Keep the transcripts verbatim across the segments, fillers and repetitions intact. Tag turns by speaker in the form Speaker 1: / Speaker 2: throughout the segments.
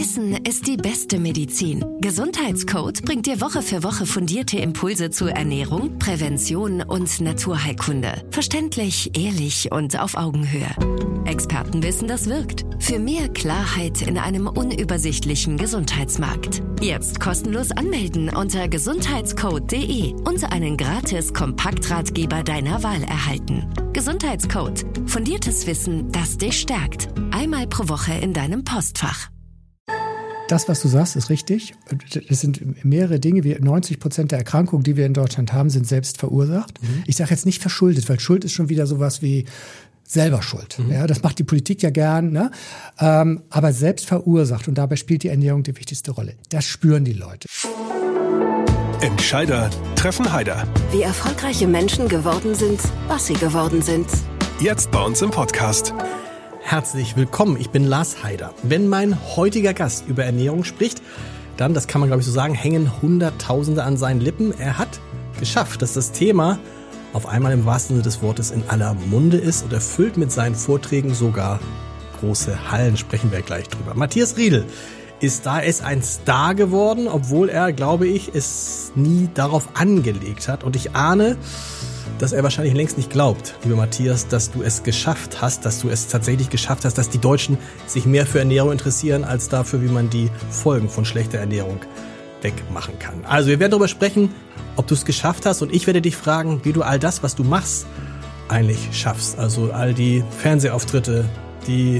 Speaker 1: Wissen ist die beste Medizin. Gesundheitscode bringt dir Woche für Woche fundierte Impulse zu Ernährung, Prävention und Naturheilkunde. Verständlich, ehrlich und auf Augenhöhe. Experten wissen, das wirkt. Für mehr Klarheit in einem unübersichtlichen Gesundheitsmarkt. Jetzt kostenlos anmelden unter gesundheitscode punkt de und einen gratis Kompaktratgeber deiner Wahl erhalten. Gesundheitscode. Fundiertes Wissen, das dich stärkt. Einmal pro Woche in deinem Postfach.
Speaker 2: Das, was du sagst, ist richtig. Das sind mehrere Dinge. Wie neunzig Prozent der Erkrankungen, die wir in Deutschland haben, sind selbst verursacht. Mhm. Ich sage jetzt nicht verschuldet, weil Schuld ist schon wieder sowas wie selber schuld. Mhm. Ja, das macht die Politik ja gern, ne? Ähm, aber selbst verursacht. Und dabei spielt die Ernährung die wichtigste Rolle. Das spüren die Leute.
Speaker 3: Entscheider treffen Haider.
Speaker 1: Wie erfolgreiche Menschen geworden sind, was sie geworden sind.
Speaker 3: Jetzt bei uns im Podcast.
Speaker 4: Herzlich willkommen, ich bin Lars Haider. Wenn mein heutiger Gast über Ernährung spricht, dann, das kann man glaube ich so sagen, hängen Hunderttausende an seinen Lippen. Er hat geschafft, dass das Thema auf einmal im wahrsten Sinne des Wortes in aller Munde ist und erfüllt mit seinen Vorträgen sogar große Hallen, sprechen wir gleich drüber. Matthias Riedel ist da, er ist ein Star geworden, obwohl er, glaube ich, es nie darauf angelegt hat. Und ich ahne, dass er wahrscheinlich längst nicht glaubt, lieber Matthias, dass du es geschafft hast, dass du es tatsächlich geschafft hast, dass die Deutschen sich mehr für Ernährung interessieren, als dafür, wie man die Folgen von schlechter Ernährung wegmachen kann. Also wir werden darüber sprechen, ob du es geschafft hast, und ich werde dich fragen, wie du all das, was du machst, eigentlich schaffst. Also all die Fernsehauftritte, die,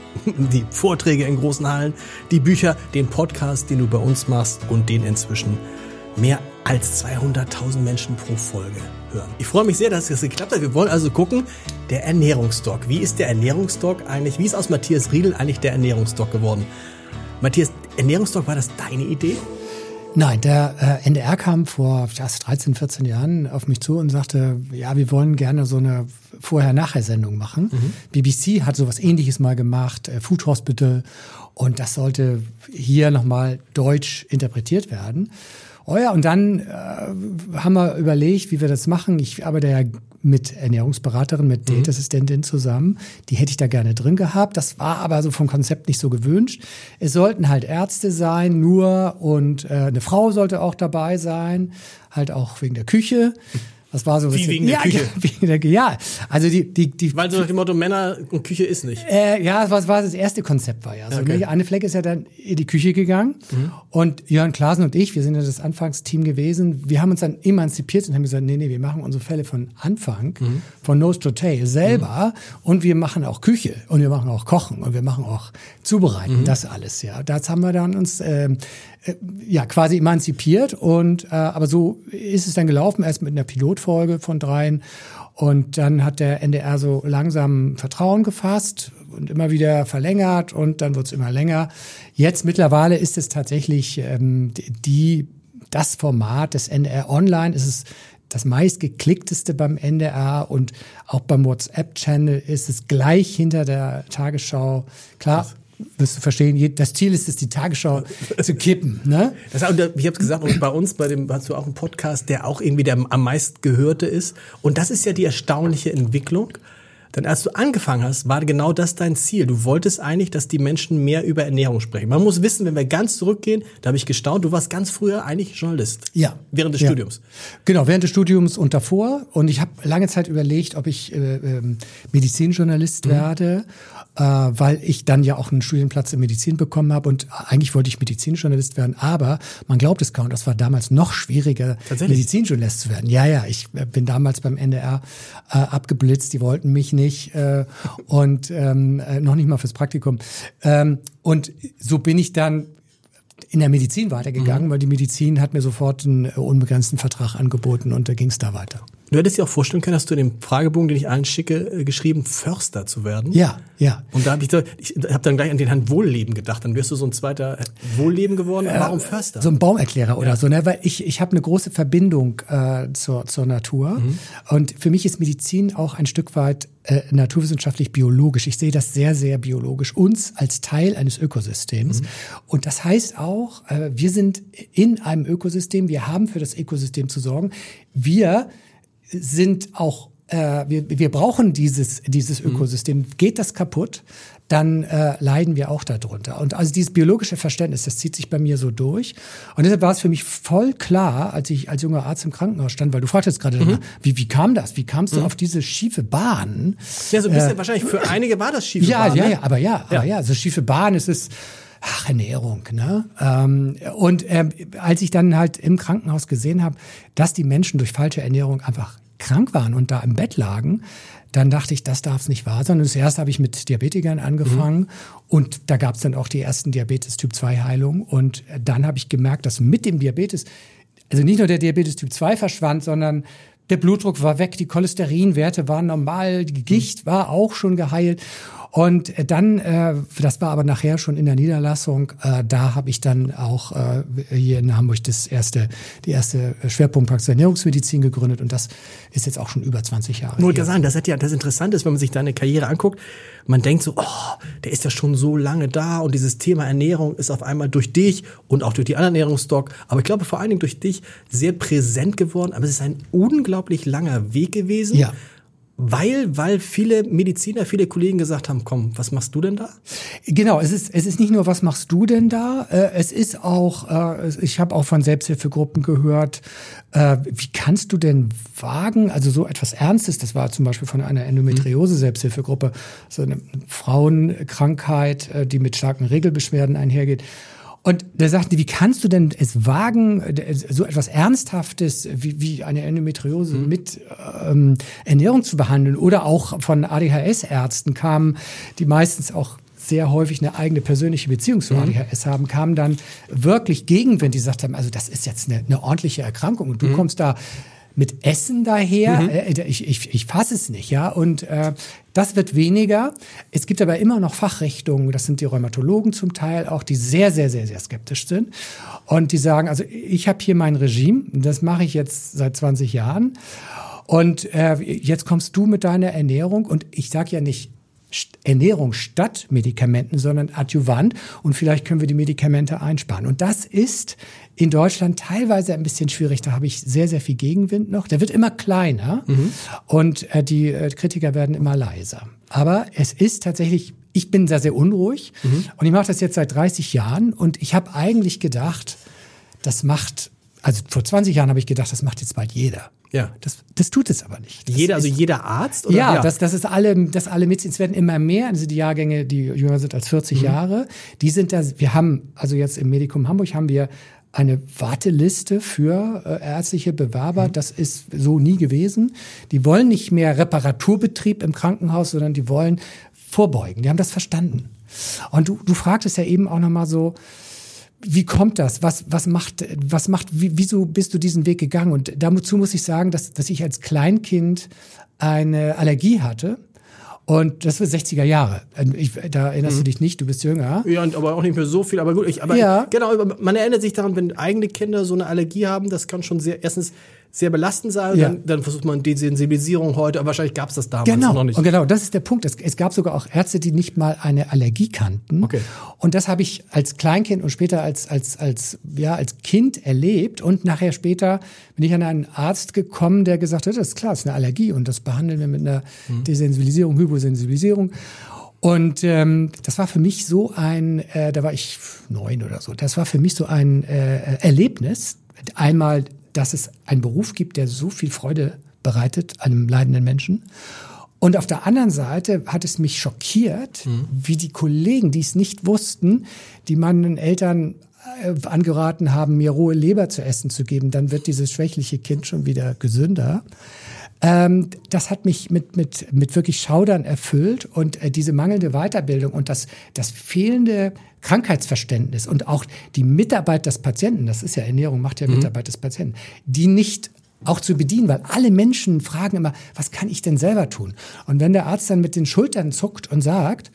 Speaker 4: die Vorträge in großen Hallen, die Bücher, den Podcast, den du bei uns machst und den inzwischen mehr als zweihunderttausend Menschen pro Folge hören. Ich freue mich sehr, dass es geklappt hat. Wir wollen also gucken, der Ernährungsdoc. Wie ist der Ernährungsdoc eigentlich? Wie ist aus Matthias Riedel eigentlich der Ernährungsdoc geworden? Matthias, Ernährungsdoc, war das deine Idee?
Speaker 2: Nein, der äh, N D R kam vor ja, dreizehn, vierzehn Jahren auf mich zu und sagte, ja, wir wollen gerne so eine Vorher-Nachher-Sendung machen. Mhm. B B C hat sowas Ähnliches mal gemacht, äh, Food Hospital, und das sollte hier nochmal deutsch interpretiert werden. Oh ja, und dann äh, haben wir überlegt, wie wir das machen. Ich arbeite ja mit Ernährungsberaterin, mit mhm. Date-Assistentin zusammen. Die hätte ich da gerne drin gehabt. Das war aber so vom Konzept nicht so gewünscht. Es sollten halt Ärzte sein, nur, und äh, eine Frau sollte auch dabei sein, halt auch wegen der Küche. Das war so ein
Speaker 4: Wie
Speaker 2: bisschen,
Speaker 4: wegen der
Speaker 2: ja,
Speaker 4: Küche?
Speaker 2: Ja, wegen der, ja, also die, die, die.
Speaker 4: Weil so nach dem Motto, Männer und Küche ist nicht.
Speaker 2: Äh, ja, das war das erste Konzept war ja. So, okay. ne? Anne Fleck ist ja dann in die Küche gegangen mhm. und Jörn Klaasen und ich, wir sind ja das Anfangsteam gewesen. Wir haben uns dann emanzipiert und haben gesagt, nee, nee, wir machen unsere Fälle von Anfang, mhm. von Nose to Tail selber, mhm. und wir machen auch Küche und wir machen auch Kochen und wir machen auch Zubereiten, mhm. das alles, ja. Das haben wir dann uns äh, äh, ja quasi emanzipiert, und äh, aber so ist es dann gelaufen, erst mit einer Pilotfolge von dreien, und dann hat der N D R so langsam Vertrauen gefasst und immer wieder verlängert, und dann wird es immer länger. Jetzt mittlerweile ist es tatsächlich ähm, die das Format des N D R Online, ist es das meistgeklickteste beim N D R, und auch beim WhatsApp-Channel ist es gleich hinter der Tagesschau. Klar, Krass. Wirst du verstehen, das Ziel ist es, die Tagesschau zu kippen. Ne?
Speaker 4: Das, ich habe es gesagt, und bei uns, bei dem hast du auch einen Podcast, der auch irgendwie der am meist gehörte ist. Und das ist ja die erstaunliche Entwicklung. Denn als du angefangen hast, war genau das dein Ziel. Du wolltest eigentlich, dass die Menschen mehr über Ernährung sprechen. Man muss wissen, wenn wir ganz zurückgehen, da habe ich gestaunt, du warst ganz früher eigentlich Journalist. Ja. Während des
Speaker 2: ja.
Speaker 4: Studiums.
Speaker 2: Genau, während des Studiums und davor. Und ich habe lange Zeit überlegt, ob ich äh, äh, Medizinjournalist mhm. werde, äh, weil ich dann ja auch einen Studienplatz in Medizin bekommen habe. Und eigentlich wollte ich Medizinjournalist werden, aber man glaubt es kaum, das war damals noch schwieriger, Medizinjournalist zu werden. Ja, ja, ich bin damals beim N D R äh, abgeblitzt, die wollten mich nicht. Äh, und ähm, noch nicht mal fürs Praktikum. Ähm, und so bin ich dann in der Medizin weitergegangen, mhm. weil die Medizin hat mir sofort einen unbegrenzten Vertrag angeboten, und da ging es da weiter.
Speaker 4: Du hättest dir auch vorstellen können, dass du in dem Fragebogen, den ich allen schicke, geschrieben, Förster zu werden.
Speaker 2: Ja, ja.
Speaker 4: Und da habe ich, ich hab dann gleich an den Herrn Wohlleben gedacht. Dann wärst du so ein zweiter Wohlleben geworden. Äh, Warum Förster?
Speaker 2: So ein Baumerklärer ja. oder so, ne? Weil ich ich habe eine große Verbindung äh, zur zur Natur. Mhm. Und für mich ist Medizin auch ein Stück weit äh, naturwissenschaftlich biologisch. Ich sehe das sehr, sehr biologisch. Uns als Teil eines Ökosystems. Mhm. Und das heißt auch, äh, wir sind in einem Ökosystem. Wir haben für das Ökosystem zu sorgen. Wir sind auch, äh, wir, wir brauchen dieses, dieses Ökosystem. Mhm. Geht das kaputt, dann äh, leiden wir auch darunter. Und also dieses biologische Verständnis, das zieht sich bei mir so durch. Und deshalb war es für mich voll klar, als ich als junger Arzt im Krankenhaus stand, weil du fragtest gerade, mhm. wie, wie kam das? Wie kamst du mhm. auf diese schiefe Bahn?
Speaker 4: Ja, so ein bisschen
Speaker 2: äh,
Speaker 4: wahrscheinlich für einige war das schiefe
Speaker 2: ja,
Speaker 4: Bahn.
Speaker 2: Ja,
Speaker 4: ne?
Speaker 2: ja, aber ja, ja. aber ja, so schiefe Bahn, es ist ach, Ernährung, ne? Ähm, und ähm, als ich dann halt im Krankenhaus gesehen habe, dass die Menschen durch falsche Ernährung einfach krank waren und da im Bett lagen, dann dachte ich, das darf es nicht wahr sein. Und zuerst habe ich mit Diabetikern angefangen mhm. und da gab es dann auch die ersten Diabetes-Typ zwei Heilungen. Und dann habe ich gemerkt, dass mit dem Diabetes, also nicht nur der Diabetes-Typ zwei verschwand, sondern der Blutdruck war weg, die Cholesterinwerte waren normal, die Gicht mhm. war auch schon geheilt. Und dann, äh, das war aber nachher schon in der Niederlassung, äh, da habe ich dann auch äh, hier in Hamburg das erste, die erste Schwerpunktpraxis Ernährungsmedizin gegründet und das ist jetzt auch schon über zwanzig Jahre.
Speaker 4: Nur sagen, das hat ja das Interessante ist, wenn man sich deine Karriere anguckt, man denkt so, oh, der ist ja schon so lange da und dieses Thema Ernährung ist auf einmal durch dich und auch durch die anderen Ernährungsdoc, aber ich glaube vor allen Dingen durch dich sehr präsent geworden, aber es ist ein unglaublich langer Weg gewesen.
Speaker 2: Ja.
Speaker 4: Weil, weil viele Mediziner, viele Kollegen gesagt haben, komm, was machst du denn da?
Speaker 2: Genau, es ist, es ist nicht nur, was machst du denn da? Äh, es ist auch, äh, ich habe auch von Selbsthilfegruppen gehört, äh, wie kannst du denn wagen, also so etwas Ernstes, das war zum Beispiel von einer Endometriose-Selbsthilfegruppe, so eine Frauenkrankheit, äh, die mit starken Regelbeschwerden einhergeht. Und da sagten die, wie kannst du denn es wagen, so etwas Ernsthaftes wie, wie eine Endometriose mhm. mit ähm, Ernährung zu behandeln? Oder auch von A D H S-Ärzten kamen, die meistens auch sehr häufig eine eigene persönliche Beziehung zu mhm. A D H S haben, kamen dann wirklich Gegenwind, die gesagt haben, also das ist jetzt eine, eine ordentliche Erkrankung und du mhm. kommst da mit Essen daher, mhm. äh, ich, ich, ich fasse es nicht, ja, und äh, das wird weniger. Es gibt aber immer noch Fachrichtungen, das sind die Rheumatologen zum Teil auch, die sehr, sehr, sehr, sehr skeptisch sind und die sagen, also ich habe hier mein Regime, das mache ich jetzt seit zwanzig Jahren und äh, jetzt kommst du mit deiner Ernährung und ich sage ja nicht Ernährung statt Medikamenten, sondern adjuvant und vielleicht können wir die Medikamente einsparen. Und das ist in Deutschland teilweise ein bisschen schwierig. Da habe ich sehr, sehr viel Gegenwind noch. Der wird immer kleiner mhm. und äh, die äh, Kritiker werden immer leiser. Aber es ist tatsächlich, ich bin sehr, sehr unruhig mhm. und ich mache das jetzt seit dreißig Jahren und ich habe eigentlich gedacht, das macht, also vor zwanzig Jahren habe ich gedacht, das macht jetzt bald jeder.
Speaker 4: Ja.
Speaker 2: Das, das tut es aber nicht. Das
Speaker 4: jeder,
Speaker 2: ist,
Speaker 4: also jeder Arzt? Oder?
Speaker 2: Ja, ja. Das, das ist alle, das alle Medizin. Es werden immer mehr. Also die Jahrgänge, die jünger sind als vierzig mhm. Jahre, die sind da, wir haben, also jetzt im Medikum Hamburg haben wir eine Warteliste für äh, ärztliche Bewerber. Mhm. Das ist so nie gewesen. Die wollen nicht mehr Reparaturbetrieb im Krankenhaus, sondern die wollen vorbeugen. Die haben das verstanden. Und du, du fragtest ja eben auch nochmal so, wie kommt das? Was, was macht, was macht, wie, wieso bist du diesen Weg gegangen? Und dazu muss ich sagen, dass, dass ich als Kleinkind eine Allergie hatte. Und das war sechziger Jahre. Ich, da erinnerst mhm. du dich nicht, du bist jünger.
Speaker 4: Ja, und aber auch nicht mehr so viel. Aber gut, ich, aber
Speaker 2: ja.
Speaker 4: genau, man erinnert sich daran, wenn eigene Kinder so eine Allergie haben, das kann schon sehr, erstens sehr belastend sein. Ja. Dann, dann versucht man Desensibilisierung heute, aber wahrscheinlich gab es das damals
Speaker 2: genau.
Speaker 4: noch nicht.
Speaker 2: Und genau, das ist der Punkt. Es, es gab sogar auch Ärzte, die nicht mal eine Allergie kannten.
Speaker 4: Okay.
Speaker 2: Und das habe ich als Kleinkind und später als als als ja als Kind erlebt. Und nachher später bin ich an einen Arzt gekommen, der gesagt hat, das ist klar, das ist eine Allergie und das behandeln wir mit einer mhm. Desensibilisierung, Hyposensibilisierung. Und ähm, das war für mich so ein, äh, da war ich neun oder so, das war für mich so ein äh, Erlebnis. Einmal, dass es einen Beruf gibt, der so viel Freude bereitet einem leidenden Menschen. Und auf der anderen Seite hat es mich schockiert, mhm. wie die Kollegen, die es nicht wussten, die meinen Eltern äh, angeraten haben, mir rohe Leber zu essen zu geben, dann wird dieses schwächliche Kind schon wieder gesünder. Ähm, das hat mich mit, mit, mit wirklich Schaudern erfüllt und äh, diese mangelnde Weiterbildung und das, das fehlende Krankheitsverständnis und auch die Mitarbeit des Patienten, das ist ja Ernährung, macht ja mhm. Mitarbeit des Patienten, die nicht auch zu bedienen, weil alle Menschen fragen immer, was kann ich denn selber tun? Und wenn der Arzt dann mit den Schultern zuckt und sagt,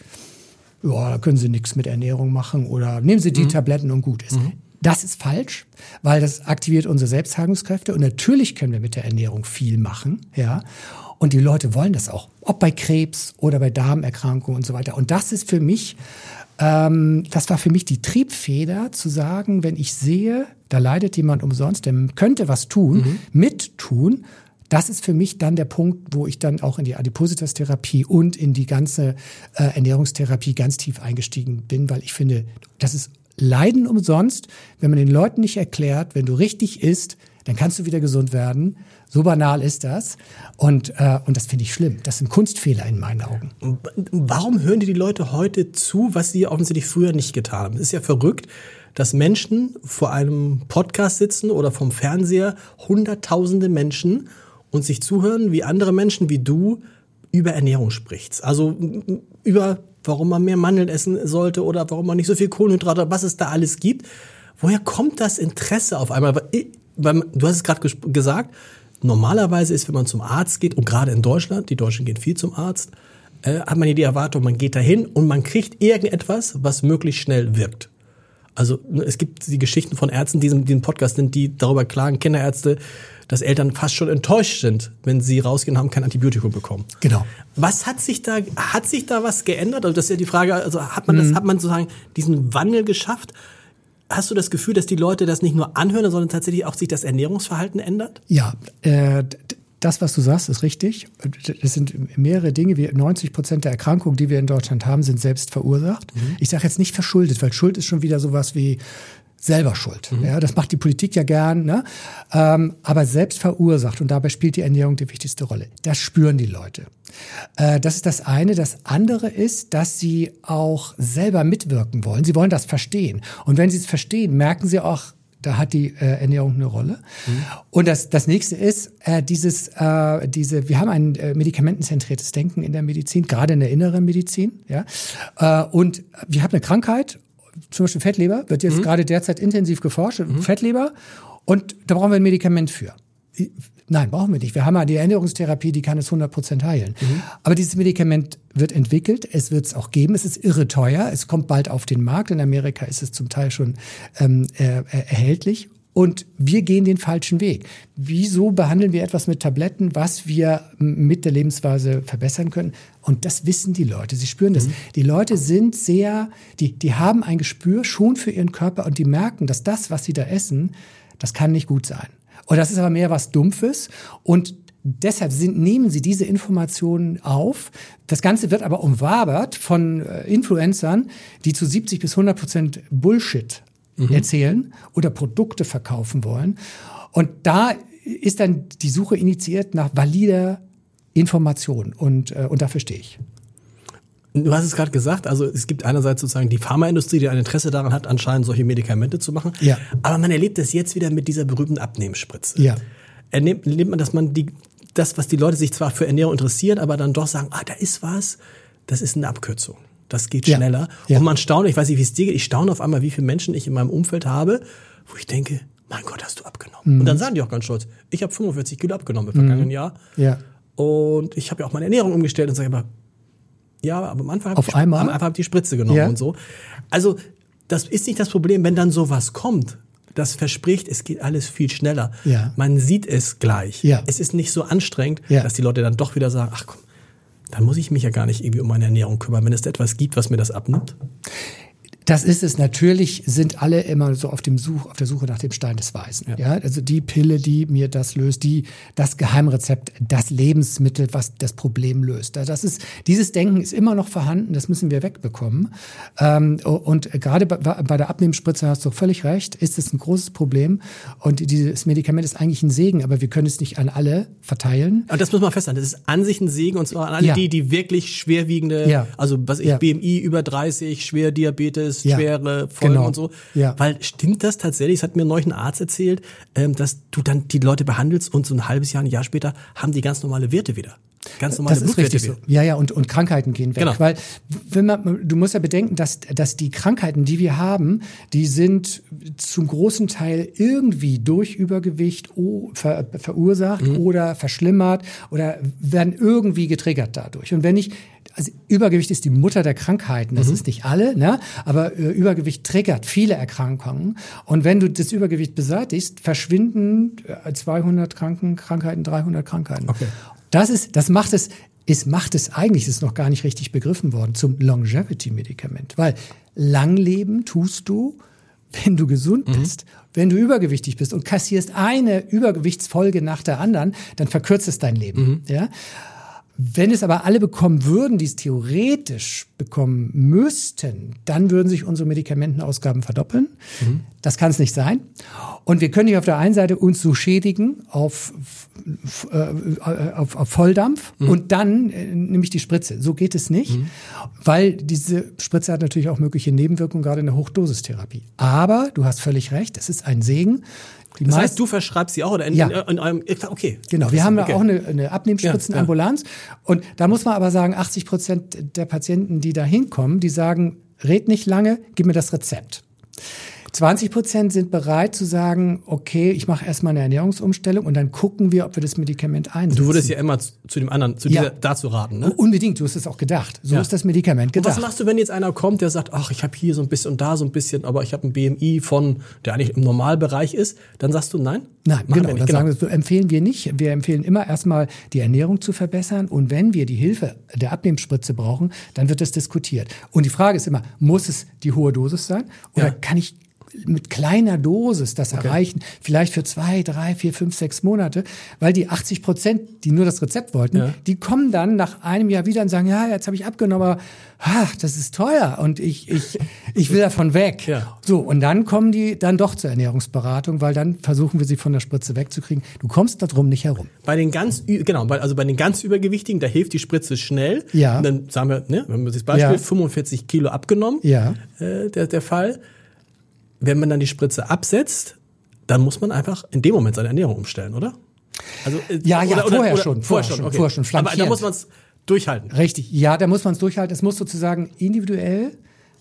Speaker 2: ja, da können Sie nichts mit Ernährung machen oder nehmen Sie die mhm. Tabletten und gut ist. Mhm. Das ist falsch, weil das aktiviert unsere Selbstheilungskräfte und natürlich können wir mit der Ernährung viel machen, ja. Und die Leute wollen das auch, ob bei Krebs oder bei Darmerkrankungen und so weiter. Und das ist für mich, ähm, das war für mich die Triebfeder zu sagen, wenn ich sehe, da leidet jemand umsonst, der könnte was tun, mhm. mittun, das ist für mich dann der Punkt, wo ich dann auch in die Adipositas-Therapie und in die ganze äh, Ernährungstherapie ganz tief eingestiegen bin, weil ich finde, das ist Leiden umsonst, wenn man den Leuten nicht erklärt, wenn du richtig isst, dann kannst du wieder gesund werden. So banal ist das. Und, äh, und das finde ich schlimm. Das sind Kunstfehler in meinen Augen.
Speaker 4: Warum hören dir die Leute heute zu, was sie offensichtlich früher nicht getan haben? Es ist ja verrückt, dass Menschen vor einem Podcast sitzen oder vom Fernseher, hunderttausende Menschen, und sich zuhören, wie andere Menschen, wie du, über Ernährung sprichst. Also über, warum man mehr Mandeln essen sollte oder warum man nicht so viel Kohlenhydrate, was es da alles gibt. Woher kommt das Interesse auf einmal? Weil, du hast es gerade ges- gesagt, normalerweise ist, wenn man zum Arzt geht, und gerade in Deutschland, die Deutschen gehen viel zum Arzt, äh, hat man hier die Erwartung, man geht dahin und man kriegt irgendetwas, was möglichst schnell wirkt. Also es gibt die Geschichten von Ärzten, die in diesem Podcast sind, die darüber klagen, Kinderärzte, dass Eltern fast schon enttäuscht sind, wenn sie rausgehen und haben kein Antibiotikum bekommen.
Speaker 2: Genau.
Speaker 4: Was hat sich da, hat sich da was geändert? Also das ist ja die Frage, also hat man das, mhm. hat man sozusagen diesen Wandel geschafft? Hast du das Gefühl, dass die Leute das nicht nur anhören, sondern tatsächlich auch sich das Ernährungsverhalten ändert?
Speaker 2: Ja, äh, das, was du sagst, ist richtig. Das sind mehrere Dinge. Wir, neunzig Prozent der Erkrankungen, die wir in Deutschland haben, sind selbst verursacht. Mhm. Ich sage jetzt nicht verschuldet, weil Schuld ist schon wieder sowas wie selber schuld. Mhm. Ja, das macht die Politik ja gern, ne? Ähm, aber selbst verursacht. Und dabei spielt die Ernährung die wichtigste Rolle. Das spüren die Leute. Äh, das ist das eine. Das andere ist, dass sie auch selber mitwirken wollen. Sie wollen das verstehen. Und wenn sie es verstehen, merken sie auch, da hat die äh, Ernährung eine Rolle. Mhm. Und das, das nächste ist, äh, dieses, äh, diese, wir haben ein äh, medikamentenzentriertes Denken in der Medizin, gerade in der inneren Medizin. Ja? Äh, und wir haben eine Krankheit, zum Beispiel Fettleber, wird jetzt mhm. gerade derzeit intensiv geforscht, mhm. Fettleber. Und da brauchen wir ein Medikament für. Nein, brauchen wir nicht. Wir haben ja die Ernährungstherapie, die kann es hundert Prozent heilen. Mhm. Aber dieses Medikament wird entwickelt, es wird es auch geben. Es ist irre teuer, es kommt bald auf den Markt. In Amerika ist es zum Teil schon ähm, äh, erhältlich. Und wir gehen den falschen Weg. Wieso behandeln wir etwas mit Tabletten, was wir mit der Lebensweise verbessern können? Und das wissen die Leute, sie spüren das. Mhm. Die Leute sind sehr, die, die haben ein Gespür schon für ihren Körper und die merken, dass das, was sie da essen, das kann nicht gut sein. Und das ist aber mehr was Dumpfes und deshalb sind, nehmen sie diese Informationen auf. Das Ganze wird aber umwabert von äh, Influencern, die zu siebzig bis hundert Prozent Bullshit mhm. erzählen oder Produkte verkaufen wollen. Und da ist dann die Suche initiiert nach valider Information und, äh, und dafür stehe ich.
Speaker 4: Du hast es gerade gesagt, also es gibt einerseits sozusagen die Pharmaindustrie, die ein Interesse daran hat, anscheinend solche Medikamente zu machen.
Speaker 2: Ja.
Speaker 4: Aber man erlebt es jetzt wieder mit dieser berühmten Abnehmspritze.
Speaker 2: Ja.
Speaker 4: Erlebt, erlebt man, dass man die, das, was die Leute sich zwar für Ernährung interessieren, aber dann doch sagen, ah, da ist was, das ist eine Abkürzung. Das geht
Speaker 2: ja.
Speaker 4: schneller.
Speaker 2: Ja.
Speaker 4: Und man staunt, ich weiß nicht, wie es dir geht, ich staune auf einmal, wie viele Menschen ich in meinem Umfeld habe, wo ich denke, mein Gott, hast du abgenommen. Mhm. Und dann sagen die auch ganz stolz, ich habe fünfundvierzig Kilo abgenommen im vergangenen mhm. Jahr.
Speaker 2: Ja.
Speaker 4: Und ich habe ja auch meine Ernährung umgestellt und sage aber, ja, aber am Anfang habe ich
Speaker 2: einmal?
Speaker 4: einfach hab die Spritze genommen ja. und so. Also das ist nicht das Problem, wenn dann sowas kommt. Das verspricht, es geht alles viel schneller.
Speaker 2: Ja.
Speaker 4: Man sieht es gleich.
Speaker 2: Ja.
Speaker 4: Es ist nicht so anstrengend,
Speaker 2: ja.
Speaker 4: dass die Leute dann doch wieder sagen, ach komm, dann muss ich mich ja gar nicht irgendwie um meine Ernährung kümmern, wenn es etwas gibt, was mir das abnimmt.
Speaker 2: Das ist es. Natürlich sind alle immer so auf dem Such, auf der Suche nach dem Stein des Weisen. Ja. ja, also die Pille, die mir das löst, die, das Geheimrezept, das Lebensmittel, was das Problem löst. Das ist, dieses Denken ist immer noch vorhanden. Das müssen wir wegbekommen. Und gerade bei der Abnehmspritze hast du völlig recht, ist es ein großes Problem. Und dieses Medikament ist eigentlich ein Segen, aber wir können es nicht an alle verteilen.
Speaker 4: Und das muss man festhalten. Das ist an sich ein Segen und zwar an alle
Speaker 2: ja.
Speaker 4: die, die wirklich schwerwiegende,
Speaker 2: ja.
Speaker 4: also was ich,
Speaker 2: ja.
Speaker 4: B M I über dreißig, schwer Diabetes,
Speaker 2: Ja,
Speaker 4: schwere Folgen
Speaker 2: genau.
Speaker 4: und so.
Speaker 2: Ja.
Speaker 4: Weil stimmt das tatsächlich, das hat mir neulich ein Arzt erzählt, dass du dann die Leute behandelst und so ein halbes Jahr, ein Jahr später haben die ganz normale Werte wieder. Ganz normale
Speaker 2: das ist richtig so. Ja, ja, und, und Krankheiten gehen weg.
Speaker 4: Genau.
Speaker 2: Weil, wenn man, du musst ja bedenken, dass, dass die Krankheiten, die wir haben, die sind zum großen Teil irgendwie durch Übergewicht ver, verursacht mhm. oder verschlimmert oder werden irgendwie getriggert dadurch. Und wenn ich, also Übergewicht ist die Mutter der Krankheiten, das mhm. ist nicht alle, ne? Aber äh, Übergewicht triggert viele Erkrankungen. Und wenn du das Übergewicht beseitigst, verschwinden äh, zweihundert Kranken, Krankheiten, dreihundert Krankheiten.
Speaker 4: Okay.
Speaker 2: Das ist, das macht es, es macht es eigentlich, ist noch gar nicht richtig begriffen worden, zum Longevity-Medikament. Weil lang leben tust du, wenn du gesund
Speaker 4: mhm.
Speaker 2: bist, wenn du übergewichtig bist und kassierst eine Übergewichtsfolge nach der anderen, dann verkürzt es dein Leben. Mhm. Ja? Wenn es aber alle bekommen würden, die es theoretisch bekommen müssten, dann würden sich unsere Medikamentenausgaben verdoppeln. Mhm. Das kann es nicht sein. Und wir können nicht auf der einen Seite uns so schädigen auf, äh, auf, auf Volldampf mhm. und dann äh, nämlich die Spritze. So geht es nicht, mhm. weil diese Spritze hat natürlich auch mögliche Nebenwirkungen, gerade in der Hochdosistherapie. Aber du hast völlig recht, es ist ein Segen.
Speaker 4: Die das heißt, du verschreibst sie auch? Oder in,
Speaker 2: ja.
Speaker 4: in, in eurem, okay.
Speaker 2: Genau, wir haben okay. auch eine, eine Abnehmspritzenambulanz. Ja, ja. Und da muss man aber sagen, achtzig Prozent der Patienten, die da hinkommen, die sagen, red nicht lange, gib mir das Rezept. zwanzig Prozent sind bereit zu sagen, okay, ich mache erstmal eine Ernährungsumstellung und dann gucken wir, ob wir das Medikament einsetzen.
Speaker 4: Du würdest ja immer zu dem anderen, zu
Speaker 2: ja.
Speaker 4: dieser, dazu raten, ne?
Speaker 2: Unbedingt, du hast es auch gedacht. So ja. ist das Medikament gedacht.
Speaker 4: Und was machst du, wenn jetzt einer kommt, der sagt, ach, ich habe hier so ein bisschen und da so ein bisschen, aber ich habe ein B M I von, der eigentlich im Normalbereich ist, dann sagst du nein?
Speaker 2: Nein,
Speaker 4: Machen
Speaker 2: genau.
Speaker 4: Wir nicht.
Speaker 2: Dann
Speaker 4: genau.
Speaker 2: sagen wir, so empfehlen wir nicht. Wir empfehlen immer erstmal die Ernährung zu verbessern und wenn wir die Hilfe der Abnehmspritze brauchen, dann wird das diskutiert. Und die Frage ist immer, muss es die hohe Dosis sein oder ja. kann ich mit kleiner Dosis das okay. erreichen, vielleicht für zwei, drei, vier, fünf, sechs Monate, weil die achtzig Prozent, die nur das Rezept wollten, ja. die kommen dann nach einem Jahr wieder und sagen, ja, jetzt habe ich abgenommen, aber ach, das ist teuer und ich ich ich will davon weg. Ja. So, und dann kommen die dann doch zur Ernährungsberatung, weil dann versuchen wir sie von der Spritze wegzukriegen. Du kommst darum nicht herum.
Speaker 4: Bei den ganz, genau, also bei den ganz Übergewichtigen, da hilft die Spritze schnell.
Speaker 2: Ja.
Speaker 4: Und dann sagen wir, ne, wenn wir das Beispiel,
Speaker 2: ja.
Speaker 4: fünfundvierzig Kilo abgenommen,
Speaker 2: ja.
Speaker 4: äh, der, der Fall. Wenn man dann die Spritze absetzt, dann muss man einfach in dem Moment seine Ernährung umstellen, oder?
Speaker 2: Also ja, ja, oder, vorher, oder, schon, vorher schon,
Speaker 4: okay.
Speaker 2: vorher schon,
Speaker 4: aber da muss man es durchhalten.
Speaker 2: Richtig, ja, da muss man es durchhalten. Es muss sozusagen individuell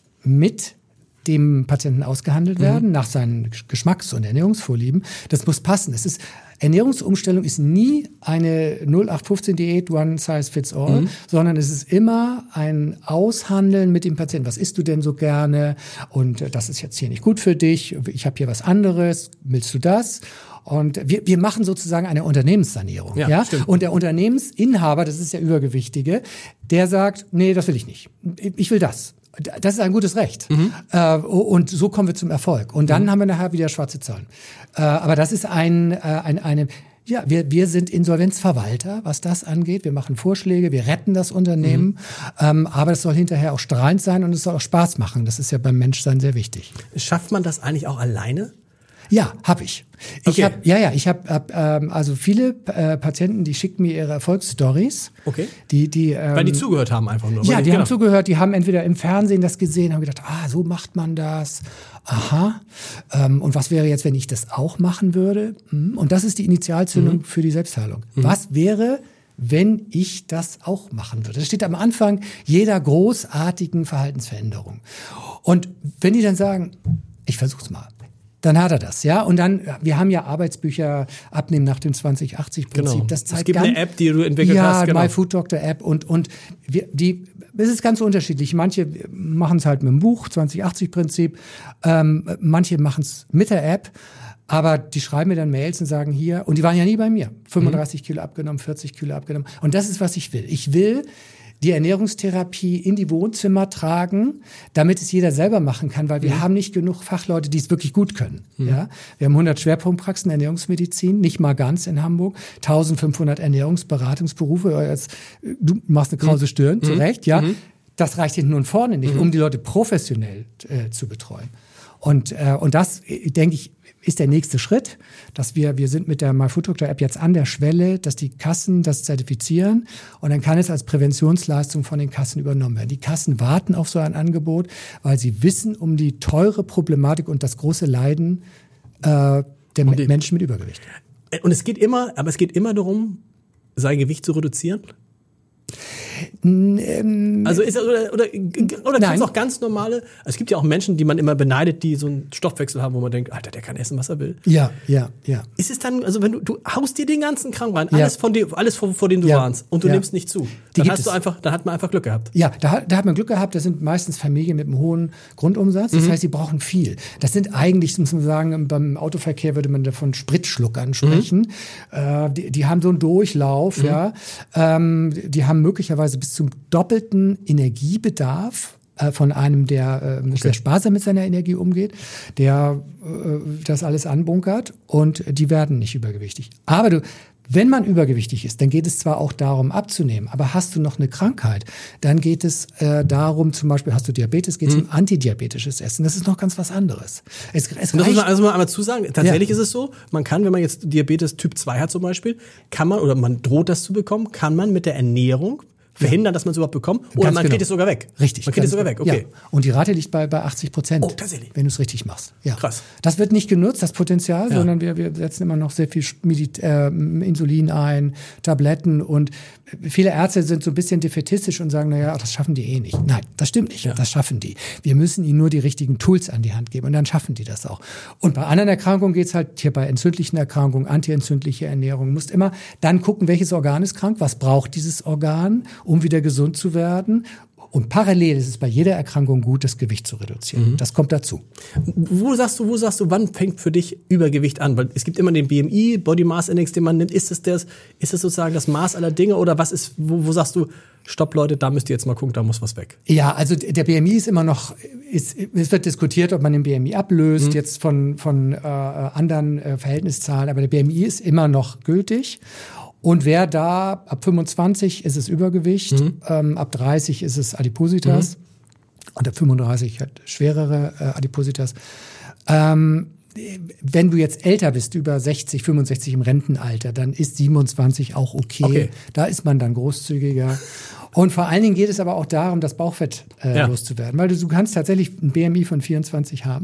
Speaker 2: mit dem Patienten ausgehandelt werden, mhm. nach seinen Geschmacks- und Ernährungsvorlieben. Das muss passen. Es ist, Ernährungsumstellung ist nie eine null acht fünfzehn Diät, one size fits all, mhm. sondern es ist immer ein Aushandeln mit dem Patienten. Was isst du denn so gerne? Und das ist jetzt hier nicht gut für dich. Ich habe hier was anderes. Willst du das? Und wir, wir machen sozusagen eine Unternehmenssanierung. Ja, ja? Und der Unternehmensinhaber, das ist der Übergewichtige, der sagt, nee, das will ich nicht. Ich will das. Das ist ein gutes Recht. Mhm. Äh, und so kommen wir zum Erfolg. Und dann mhm. haben wir nachher wieder schwarze Zahlen. Äh, aber das ist ein, äh, ein eine, ja, wir, wir sind Insolvenzverwalter, was das angeht. Wir machen Vorschläge, wir retten das Unternehmen. Mhm. Ähm, aber es soll hinterher auch strahlend sein und es soll auch Spaß machen. Das ist ja beim Menschsein sehr wichtig.
Speaker 4: Schafft man das eigentlich auch alleine?
Speaker 2: Ja, habe ich. Ich
Speaker 4: okay.
Speaker 2: habe, ja, ja, ich habe hab, ähm, also viele äh, Patienten, die schicken mir ihre Erfolgsstories.
Speaker 4: Okay.
Speaker 2: Die, die, ähm,
Speaker 4: weil die zugehört haben einfach nur.
Speaker 2: Ja,
Speaker 4: die,
Speaker 2: die
Speaker 4: genau.
Speaker 2: haben zugehört, die haben entweder im Fernsehen das gesehen, haben gedacht, ah, so macht man das. Aha. Ähm, und was wäre jetzt, wenn ich das auch machen würde? Und das ist die Initialzündung mhm. für die Selbstheilung. Mhm. Was wäre, wenn ich das auch machen würde? Das steht am Anfang jeder großartigen Verhaltensveränderung. Und wenn die dann sagen, ich versuch's mal. Dann hat er das, ja. Und dann, wir haben ja Arbeitsbücher abnehmen nach dem zwanzig achtzig Prinzip.
Speaker 4: Genau.
Speaker 2: Das zeigt
Speaker 4: es gibt
Speaker 2: ganz,
Speaker 4: eine App, die du entwickelt
Speaker 2: ja,
Speaker 4: hast.
Speaker 2: Ja, genau. MyFoodDoctor App und und wir, die, es ist ganz unterschiedlich. Manche machen es halt mit dem Buch zwanzig achtzig Prinzip, ähm, manche machen es mit der App. Aber die schreiben mir dann Mails und sagen hier, und die waren ja nie bei mir. fünfunddreißig mhm. Kilo abgenommen, vierzig Kilo abgenommen. Und das ist, was ich will. Ich will die Ernährungstherapie in die Wohnzimmer tragen, damit es jeder selber machen kann, weil wir mhm. haben nicht genug Fachleute, die es wirklich gut können. Mhm. Ja, wir haben hundert Schwerpunktpraxen Ernährungsmedizin, nicht mal ganz in Hamburg, eintausendfünfhundert Ernährungsberatungsberufe. Jetzt, du machst eine krause Stirn, mhm. zu Recht, ja. Mhm. Das reicht hinten und vorne nicht, mhm. um die Leute professionell äh, zu betreuen. Und äh, und das, denke ich, ist der nächste Schritt, dass wir, wir sind mit der MyFoodDoctor App jetzt an der Schwelle, dass die Kassen das zertifizieren und dann kann es als Präventionsleistung von den Kassen übernommen werden. Die Kassen warten auf so ein Angebot, weil sie wissen um die teure Problematik und das große Leiden äh, der um Menschen mit Übergewicht.
Speaker 4: Und es geht immer, aber es geht immer darum, sein Gewicht zu reduzieren?
Speaker 2: Ähm,
Speaker 4: also ist oder oder, oder kann es auch ganz normale, es gibt ja auch Menschen, die man immer beneidet, die so einen Stoffwechsel haben, wo man denkt, Alter, der kann essen, was er will.
Speaker 2: Ja, ja, ja.
Speaker 4: Ist es dann, also wenn du du haust dir den ganzen Kram rein, alles ja. von dem, alles vor, vor dem du ja. warnst und du ja. nimmst nicht zu, dann hast du einfach, dann hat man einfach Glück gehabt.
Speaker 2: Ja, da, da hat man Glück gehabt. Das sind meistens Familien mit einem hohen Grundumsatz. Das mhm. heißt, die brauchen viel. Das sind eigentlich, muss man sagen, beim Autoverkehr würde man davon Spritschluckern sprechen. Mhm. Äh, die, die haben so einen Durchlauf, mhm. ja. Ähm, die haben möglicherweise bis zum doppelten Energiebedarf äh, von einem, der äh, okay. sehr sparsam mit seiner Energie umgeht, der äh, das alles anbunkert und die werden nicht übergewichtig. Aber du Wenn man übergewichtig ist, dann geht es zwar auch darum abzunehmen, aber hast du noch eine Krankheit, dann geht es äh, darum, zum Beispiel hast du Diabetes, geht es mhm. um antidiabetisches Essen. Das ist noch ganz was anderes. Es, es
Speaker 4: das muss man also mal einmal zusagen. Tatsächlich ja. ist es so, man kann, wenn man jetzt Diabetes Typ zwei hat zum Beispiel, kann man, oder man droht das zu bekommen, kann man mit der Ernährung verhindern, dass man es überhaupt bekommt, oder
Speaker 2: ganz
Speaker 4: man
Speaker 2: genau.
Speaker 4: kriegt es sogar weg.
Speaker 2: Richtig.
Speaker 4: Man kriegt es sogar weg, okay.
Speaker 2: Ja. Und die Rate liegt bei, bei achtzig Prozent.
Speaker 4: Oh, tatsächlich.
Speaker 2: Wenn du es richtig machst. Ja.
Speaker 4: Krass.
Speaker 2: Das wird nicht genutzt, das Potenzial,
Speaker 4: ja.
Speaker 2: sondern wir, wir setzen immer noch sehr viel Medit- äh, Insulin ein, Tabletten, und viele Ärzte sind so ein bisschen defaitistisch und sagen, naja, das schaffen die eh nicht. Nein, das stimmt nicht. Ja. Das schaffen die. Wir müssen ihnen nur die richtigen Tools an die Hand geben und dann schaffen die das auch. Und bei anderen Erkrankungen geht's halt hier bei entzündlichen Erkrankungen, antientzündliche Ernährung. Du musst immer dann gucken, welches Organ ist krank, was braucht dieses Organ, um wieder gesund zu werden. Und parallel ist es bei jeder Erkrankung gut, das Gewicht zu reduzieren. Mhm. Das kommt dazu.
Speaker 4: Wo sagst du, wo sagst du, wann fängt für dich Übergewicht an? Weil es gibt immer den B M I, Body Mass Index, den man nimmt. Ist es das, ist es sozusagen das Maß aller Dinge, oder was ist, wo, wo sagst du, stopp Leute, da müsst ihr jetzt mal gucken, da muss was weg? Ja,
Speaker 2: also der B M I ist immer noch, ist, es wird diskutiert, ob man den B M I ablöst, mhm. jetzt von, von äh, anderen äh, Verhältniszahlen, aber der B M I ist immer noch gültig. Und wer da, ab fünfundzwanzig ist es Übergewicht, mhm. ähm, ab dreißig ist es Adipositas mhm. und ab fünfunddreißig hat schwerere äh, Adipositas. Ähm, wenn du jetzt älter bist, über sechzig, fünfundsechzig im Rentenalter, dann ist siebenundzwanzig auch okay. okay. Da ist man dann großzügiger. Und vor allen Dingen geht es aber auch darum, das Bauchfett äh, ja. loszuwerden. Weil du, du kannst tatsächlich ein B M I von vierundzwanzig haben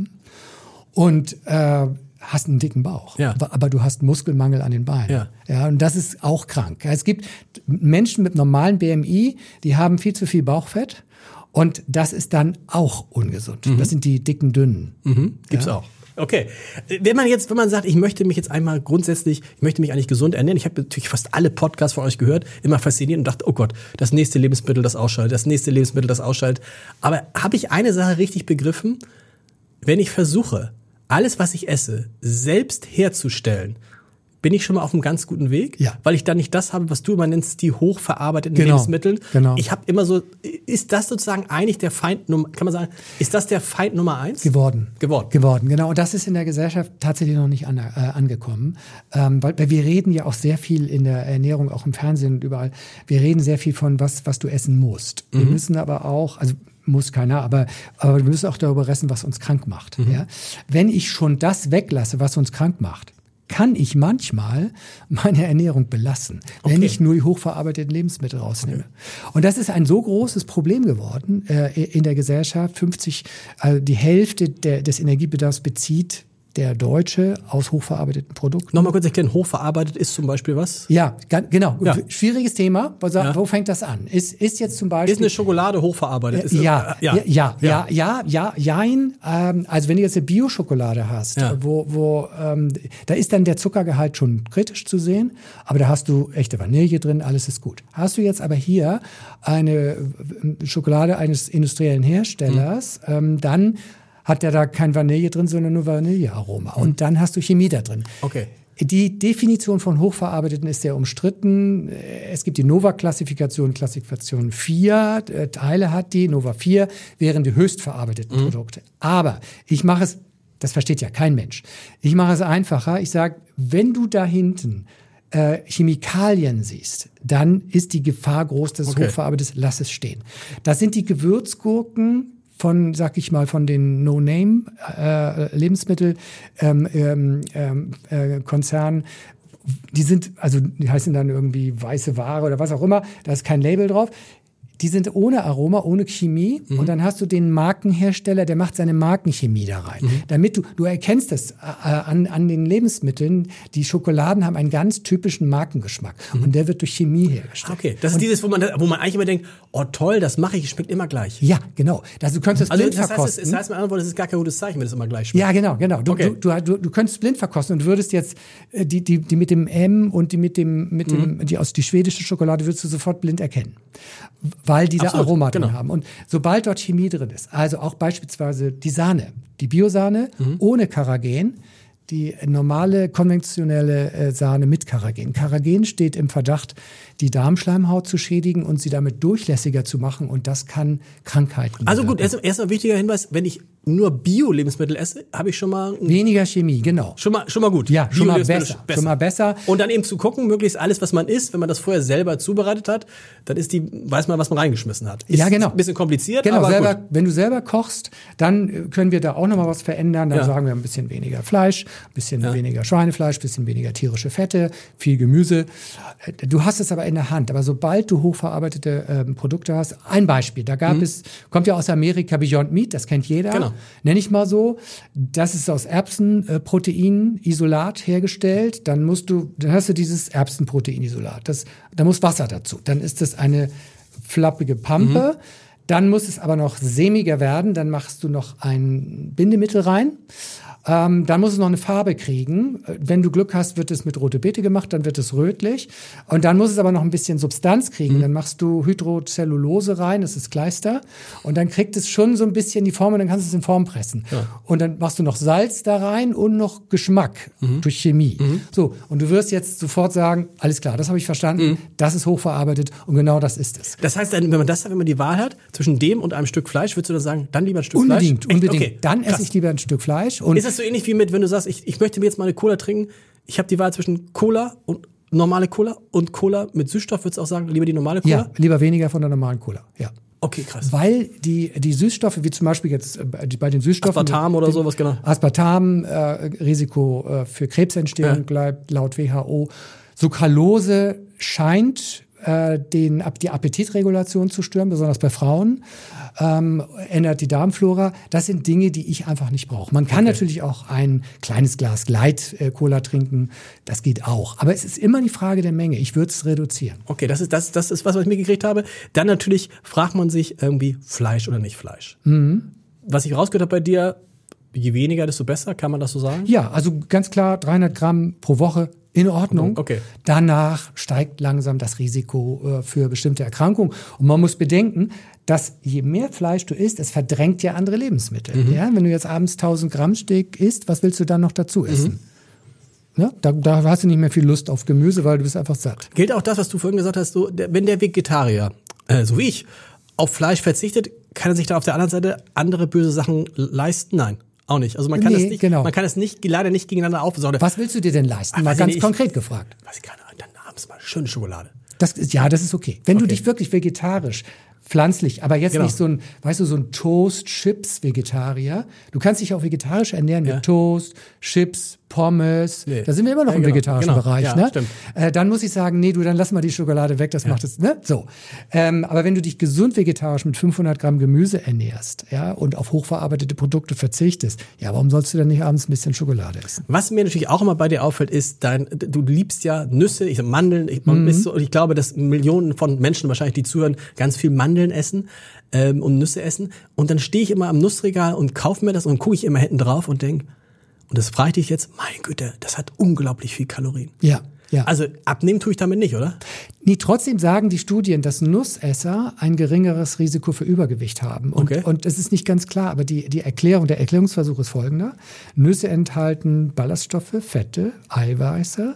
Speaker 2: und äh, hast einen dicken Bauch, ja. aber du hast Muskelmangel an den Beinen. Ja. Ja, und das ist auch krank. Es gibt Menschen mit normalem B M I, die haben viel zu viel Bauchfett, und das ist dann auch ungesund. Mhm. Das sind die dicken, dünnen.
Speaker 4: Mhm. Gibt's ja. auch. Okay. Wenn man jetzt, wenn man sagt, ich möchte mich jetzt einmal grundsätzlich, ich möchte mich eigentlich gesund ernähren. Ich habe natürlich fast alle Podcasts von euch gehört, immer fasziniert und dachte, oh Gott, das nächste Lebensmittel, das ausschaltet, das nächste Lebensmittel, das ausschaltet. Aber habe ich eine Sache richtig begriffen? Wenn ich versuche, alles, was ich esse, selbst herzustellen, bin ich schon mal auf einem ganz guten Weg,
Speaker 2: ja.
Speaker 4: weil ich dann nicht das habe, was du immer nennst, die hochverarbeiteten
Speaker 2: genau.
Speaker 4: Lebensmittel.
Speaker 2: Genau.
Speaker 4: Ich habe immer so, ist das sozusagen eigentlich der Feind Nummer, kann man sagen, ist das der Feind Nummer eins?
Speaker 2: Geworden.
Speaker 4: Geworden.
Speaker 2: Geworden, genau. Und das ist in der Gesellschaft tatsächlich noch nicht an, äh, angekommen. Ähm, weil, weil wir reden ja auch sehr viel in der Ernährung, auch im Fernsehen und überall, wir reden sehr viel von was, was du essen musst. Mhm. Wir müssen aber auch, also muss keiner, aber, aber wir müssen auch darüber reden, was uns krank macht. Mhm. Ja? Wenn ich schon das weglasse, was uns krank macht, kann ich manchmal meine Ernährung belassen, okay. wenn ich nur die hochverarbeiteten Lebensmittel rausnehme. Okay. Und das ist ein so großes Problem geworden äh, in der Gesellschaft. fünfzig, also die Hälfte der, des Energiebedarfs bezieht der Deutsche aus hochverarbeiteten Produkten.
Speaker 4: Nochmal kurz erklären, hochverarbeitet ist zum Beispiel was?
Speaker 2: Ja, ganz, genau.
Speaker 4: Ja.
Speaker 2: Schwieriges Thema. Wo,
Speaker 4: ja.
Speaker 2: wo fängt das an? Ist, ist jetzt zum Beispiel...
Speaker 4: Ist eine Schokolade hochverarbeitet? Ist
Speaker 2: ja,
Speaker 4: das, äh,
Speaker 2: ja, ja, ja, ja, ja, ja, jein. Ähm, also wenn du jetzt eine Bio-Schokolade hast,
Speaker 4: ja.
Speaker 2: wo, wo ähm, da ist dann der Zuckergehalt schon kritisch zu sehen, aber da hast du echte Vanille drin, alles ist gut. Hast du jetzt aber hier eine Schokolade eines industriellen Herstellers, mhm. ähm, dann hat der da kein Vanille drin, sondern nur Vanillearoma. Mhm. Und dann hast du Chemie da drin.
Speaker 4: Okay.
Speaker 2: Die Definition von Hochverarbeiteten ist sehr umstritten. Es gibt die Nova-Klassifikation, Klassifikation vier Teile hat die. Nova vier wären die höchstverarbeiteten mhm. Produkte. Aber ich mache es, das versteht ja kein Mensch, ich mache es einfacher. Ich sage, wenn du da hinten äh, Chemikalien siehst, dann ist die Gefahr groß, dass es
Speaker 4: okay.
Speaker 2: hochverarbeitet ist. Lass es stehen. Das sind die Gewürzgurken von, sag ich mal, von den No-Name-Lebensmittel ähm, ähm, äh, Konzernen. Die sind, also die heißen dann irgendwie weiße Ware oder was auch immer, da ist kein Label drauf. Die sind ohne Aroma, ohne Chemie. Mhm. Und dann hast du den Markenhersteller, der macht seine Markenchemie da rein. Mhm. Damit du, du erkennst das äh, an, an den Lebensmitteln. Die Schokoladen haben einen ganz typischen Markengeschmack. Mhm. Und der wird durch Chemie hergestellt.
Speaker 4: Okay, das ist und, dieses, wo man, wo man eigentlich immer denkt, oh toll, das mache ich, schmeckt immer gleich.
Speaker 2: Ja, genau. Also du könntest es
Speaker 4: also,
Speaker 2: blind
Speaker 4: das heißt,
Speaker 2: verkosten.
Speaker 4: Das heißt, das ist gar kein gutes Zeichen, wenn es immer gleich schmeckt.
Speaker 2: Ja, genau, genau. Du,
Speaker 4: okay.
Speaker 2: du, du, du könntest blind verkosten und würdest jetzt äh, die, die, die mit dem M und die mit dem, mit dem, mhm. die aus die schwedische Schokolade würdest du sofort blind erkennen. Weil diese
Speaker 4: Absolut.
Speaker 2: Aroma drin
Speaker 4: Genau.
Speaker 2: haben. Und sobald dort Chemie drin ist, also auch beispielsweise die Sahne, die Biosahne mhm. ohne Karagen, die normale, konventionelle äh, Sahne mit Carrageen. Carrageen steht im Verdacht, die Darmschleimhaut zu schädigen und sie damit durchlässiger zu machen. Und das kann Krankheiten
Speaker 4: Also gut,
Speaker 2: bewirken.
Speaker 4: erst, erst ein wichtiger Hinweis, wenn ich nur Bio-Lebensmittel esse, habe ich schon mal...
Speaker 2: Weniger Chemie, genau.
Speaker 4: Schon mal, schon mal gut.
Speaker 2: Ja, schon mal
Speaker 4: Bio-Lebensmittel
Speaker 2: besser, schon mal besser.
Speaker 4: Und dann eben zu gucken, möglichst alles, was man isst, wenn man das vorher selber zubereitet hat, dann ist die, weiß man, was man reingeschmissen hat. Ist
Speaker 2: Ja, genau.
Speaker 4: ein bisschen kompliziert,
Speaker 2: Genau,
Speaker 4: aber
Speaker 2: selber,
Speaker 4: gut.
Speaker 2: wenn du selber kochst, dann können wir da auch nochmal was verändern. Dann
Speaker 4: Ja.
Speaker 2: sagen wir ein bisschen weniger Fleisch, ein bisschen
Speaker 4: Ja.
Speaker 2: weniger Schweinefleisch, ein bisschen weniger tierische Fette, viel Gemüse. Du hast es aber in der Hand. Aber sobald du hochverarbeitete ähm, Produkte hast, ein Beispiel, da gab
Speaker 4: Mhm.
Speaker 2: es, kommt ja aus Amerika Beyond Meat, das kennt jeder.
Speaker 4: Genau.
Speaker 2: Nenn ich mal so. Das ist aus Erbsenprotein Isolat hergestellt. Dann musst du, dann hast du dieses Erbsenproteinisolat. Das, da muss Wasser dazu. Dann ist das eine flappige Pampe.
Speaker 4: Mhm.
Speaker 2: Dann muss es aber noch sämiger werden. Dann machst du noch ein Bindemittel rein. Ähm, dann muss es noch eine Farbe kriegen. Wenn du Glück hast, wird es mit rote Beete gemacht, dann wird es rötlich. Und dann muss es aber noch ein bisschen Substanz kriegen.
Speaker 4: Mhm.
Speaker 2: Dann machst du Hydrocellulose rein, das ist Kleister. Und dann kriegt es schon so ein bisschen die Form und dann kannst du es in Form pressen. Ja. Und dann machst du noch Salz da rein und noch Geschmack mhm. durch Chemie. Mhm. So, und du wirst jetzt sofort sagen, alles klar, das habe ich verstanden, mhm. das ist hochverarbeitet und genau das ist es.
Speaker 4: Das heißt, wenn man das, wenn man die Wahl hat zwischen dem und einem Stück Fleisch, würdest du dann sagen, dann lieber ein Stück
Speaker 2: unbedingt,
Speaker 4: Fleisch?
Speaker 2: Unbedingt,
Speaker 4: Okay,
Speaker 2: dann
Speaker 4: krass.
Speaker 2: esse ich lieber ein Stück Fleisch. Und
Speaker 4: ist das so ähnlich wie mit, wenn du sagst, ich, ich möchte mir jetzt mal eine Cola trinken, ich habe die Wahl zwischen Cola und normale Cola und Cola mit Süßstoff, würdest du auch sagen, lieber die normale Cola?
Speaker 2: Ja, lieber weniger von der normalen Cola, ja.
Speaker 4: Okay, krass.
Speaker 2: Weil die, die Süßstoffe, wie zum Beispiel jetzt äh, bei den Süßstoffen.
Speaker 4: Aspartam oder sowas, genau.
Speaker 2: Aspartam, äh, Risiko äh, für Krebsentstehung
Speaker 4: Ja.
Speaker 2: bleibt laut W H O. Sucralose scheint äh, den, die Appetitregulation zu stören, besonders bei Frauen. Ähm, ändert die Darmflora. Das sind Dinge, die ich einfach nicht brauche. Man kann
Speaker 4: Okay.
Speaker 2: natürlich auch ein kleines Glas Light-Cola trinken. Das geht auch. Aber es ist immer die Frage der Menge. Ich würde es reduzieren.
Speaker 4: Okay, das ist, das, das ist was, was ich mitgekriegt habe. Dann natürlich fragt man sich irgendwie Fleisch oder nicht Fleisch.
Speaker 2: Mhm.
Speaker 4: Was ich rausgehört habe bei dir, je weniger, desto besser, kann man das so sagen?
Speaker 2: Ja, also ganz klar dreihundert Gramm pro Woche in Ordnung.
Speaker 4: Okay.
Speaker 2: Danach steigt langsam das Risiko äh, für bestimmte Erkrankungen. Und man muss bedenken, dass je mehr Fleisch du isst, es verdrängt ja andere Lebensmittel. Mhm. Ja, wenn du jetzt abends tausend Gramm Steak isst, was willst du dann noch dazu essen? Mhm. Ja, da, da hast du nicht mehr viel Lust auf Gemüse, weil du bist einfach satt.
Speaker 4: Gilt auch das, was du vorhin gesagt hast, so, der, wenn der Vegetarier, äh, so wie ich, auf Fleisch verzichtet, kann er sich da auf der anderen Seite andere böse Sachen leisten? Nein. Auch nicht. Also man kann
Speaker 2: Nee,
Speaker 4: das nicht,
Speaker 2: genau.
Speaker 4: man kann das nicht, leider nicht gegeneinander aufsaugen.
Speaker 2: Was willst du dir denn leisten?
Speaker 4: Ach,
Speaker 2: Mal
Speaker 4: weiß ich
Speaker 2: ganz
Speaker 4: nicht.
Speaker 2: konkret gefragt.
Speaker 4: Weiß ich keine Ahnung, dann abends mal schöne Schokolade.
Speaker 2: Das ist, ja, das ist okay. Wenn
Speaker 4: Okay.
Speaker 2: du dich wirklich vegetarisch, pflanzlich, aber jetzt
Speaker 4: Genau.
Speaker 2: nicht so ein, weißt du, so ein Toast-Chips-Vegetarier. Du kannst dich auch vegetarisch ernähren
Speaker 4: Ja.
Speaker 2: mit Toast, Chips, Pommes.
Speaker 4: Nee.
Speaker 2: Da sind wir immer noch
Speaker 4: Ja,
Speaker 2: im
Speaker 4: genau.
Speaker 2: vegetarischen
Speaker 4: Genau.
Speaker 2: Bereich.
Speaker 4: Ja,
Speaker 2: Ne?
Speaker 4: stimmt.
Speaker 2: Äh, dann muss ich sagen, nee, du, dann lass mal die Schokolade weg, das macht es, ne? So. Ähm, aber wenn du dich gesund vegetarisch mit fünfhundert Gramm Gemüse ernährst, ja, und auf hochverarbeitete Produkte verzichtest, ja, warum sollst du dann nicht abends ein bisschen Schokolade essen?
Speaker 4: Was mir natürlich auch immer bei dir auffällt, ist, dein, du liebst ja Nüsse, ich sag Mandeln, ich, man
Speaker 2: Mhm.
Speaker 4: ist so, und ich glaube, dass Millionen von Menschen wahrscheinlich, die zuhören, ganz viel Mandeln essen ähm, und Nüsse essen. Und dann stehe ich immer am Nussregal und kaufe mir das und gucke ich immer hinten drauf und denke, und das frage ich dich jetzt, mein Güte, das hat unglaublich viel Kalorien.
Speaker 2: Ja, ja.
Speaker 4: Also abnehmen tue ich damit nicht, oder?
Speaker 2: Nee, trotzdem sagen die Studien, dass Nussesser ein geringeres Risiko für Übergewicht haben. Und,
Speaker 4: Okay.
Speaker 2: und es ist nicht ganz klar, aber die, die Erklärung, der Erklärungsversuch ist folgender. Nüsse enthalten Ballaststoffe, Fette, Eiweiße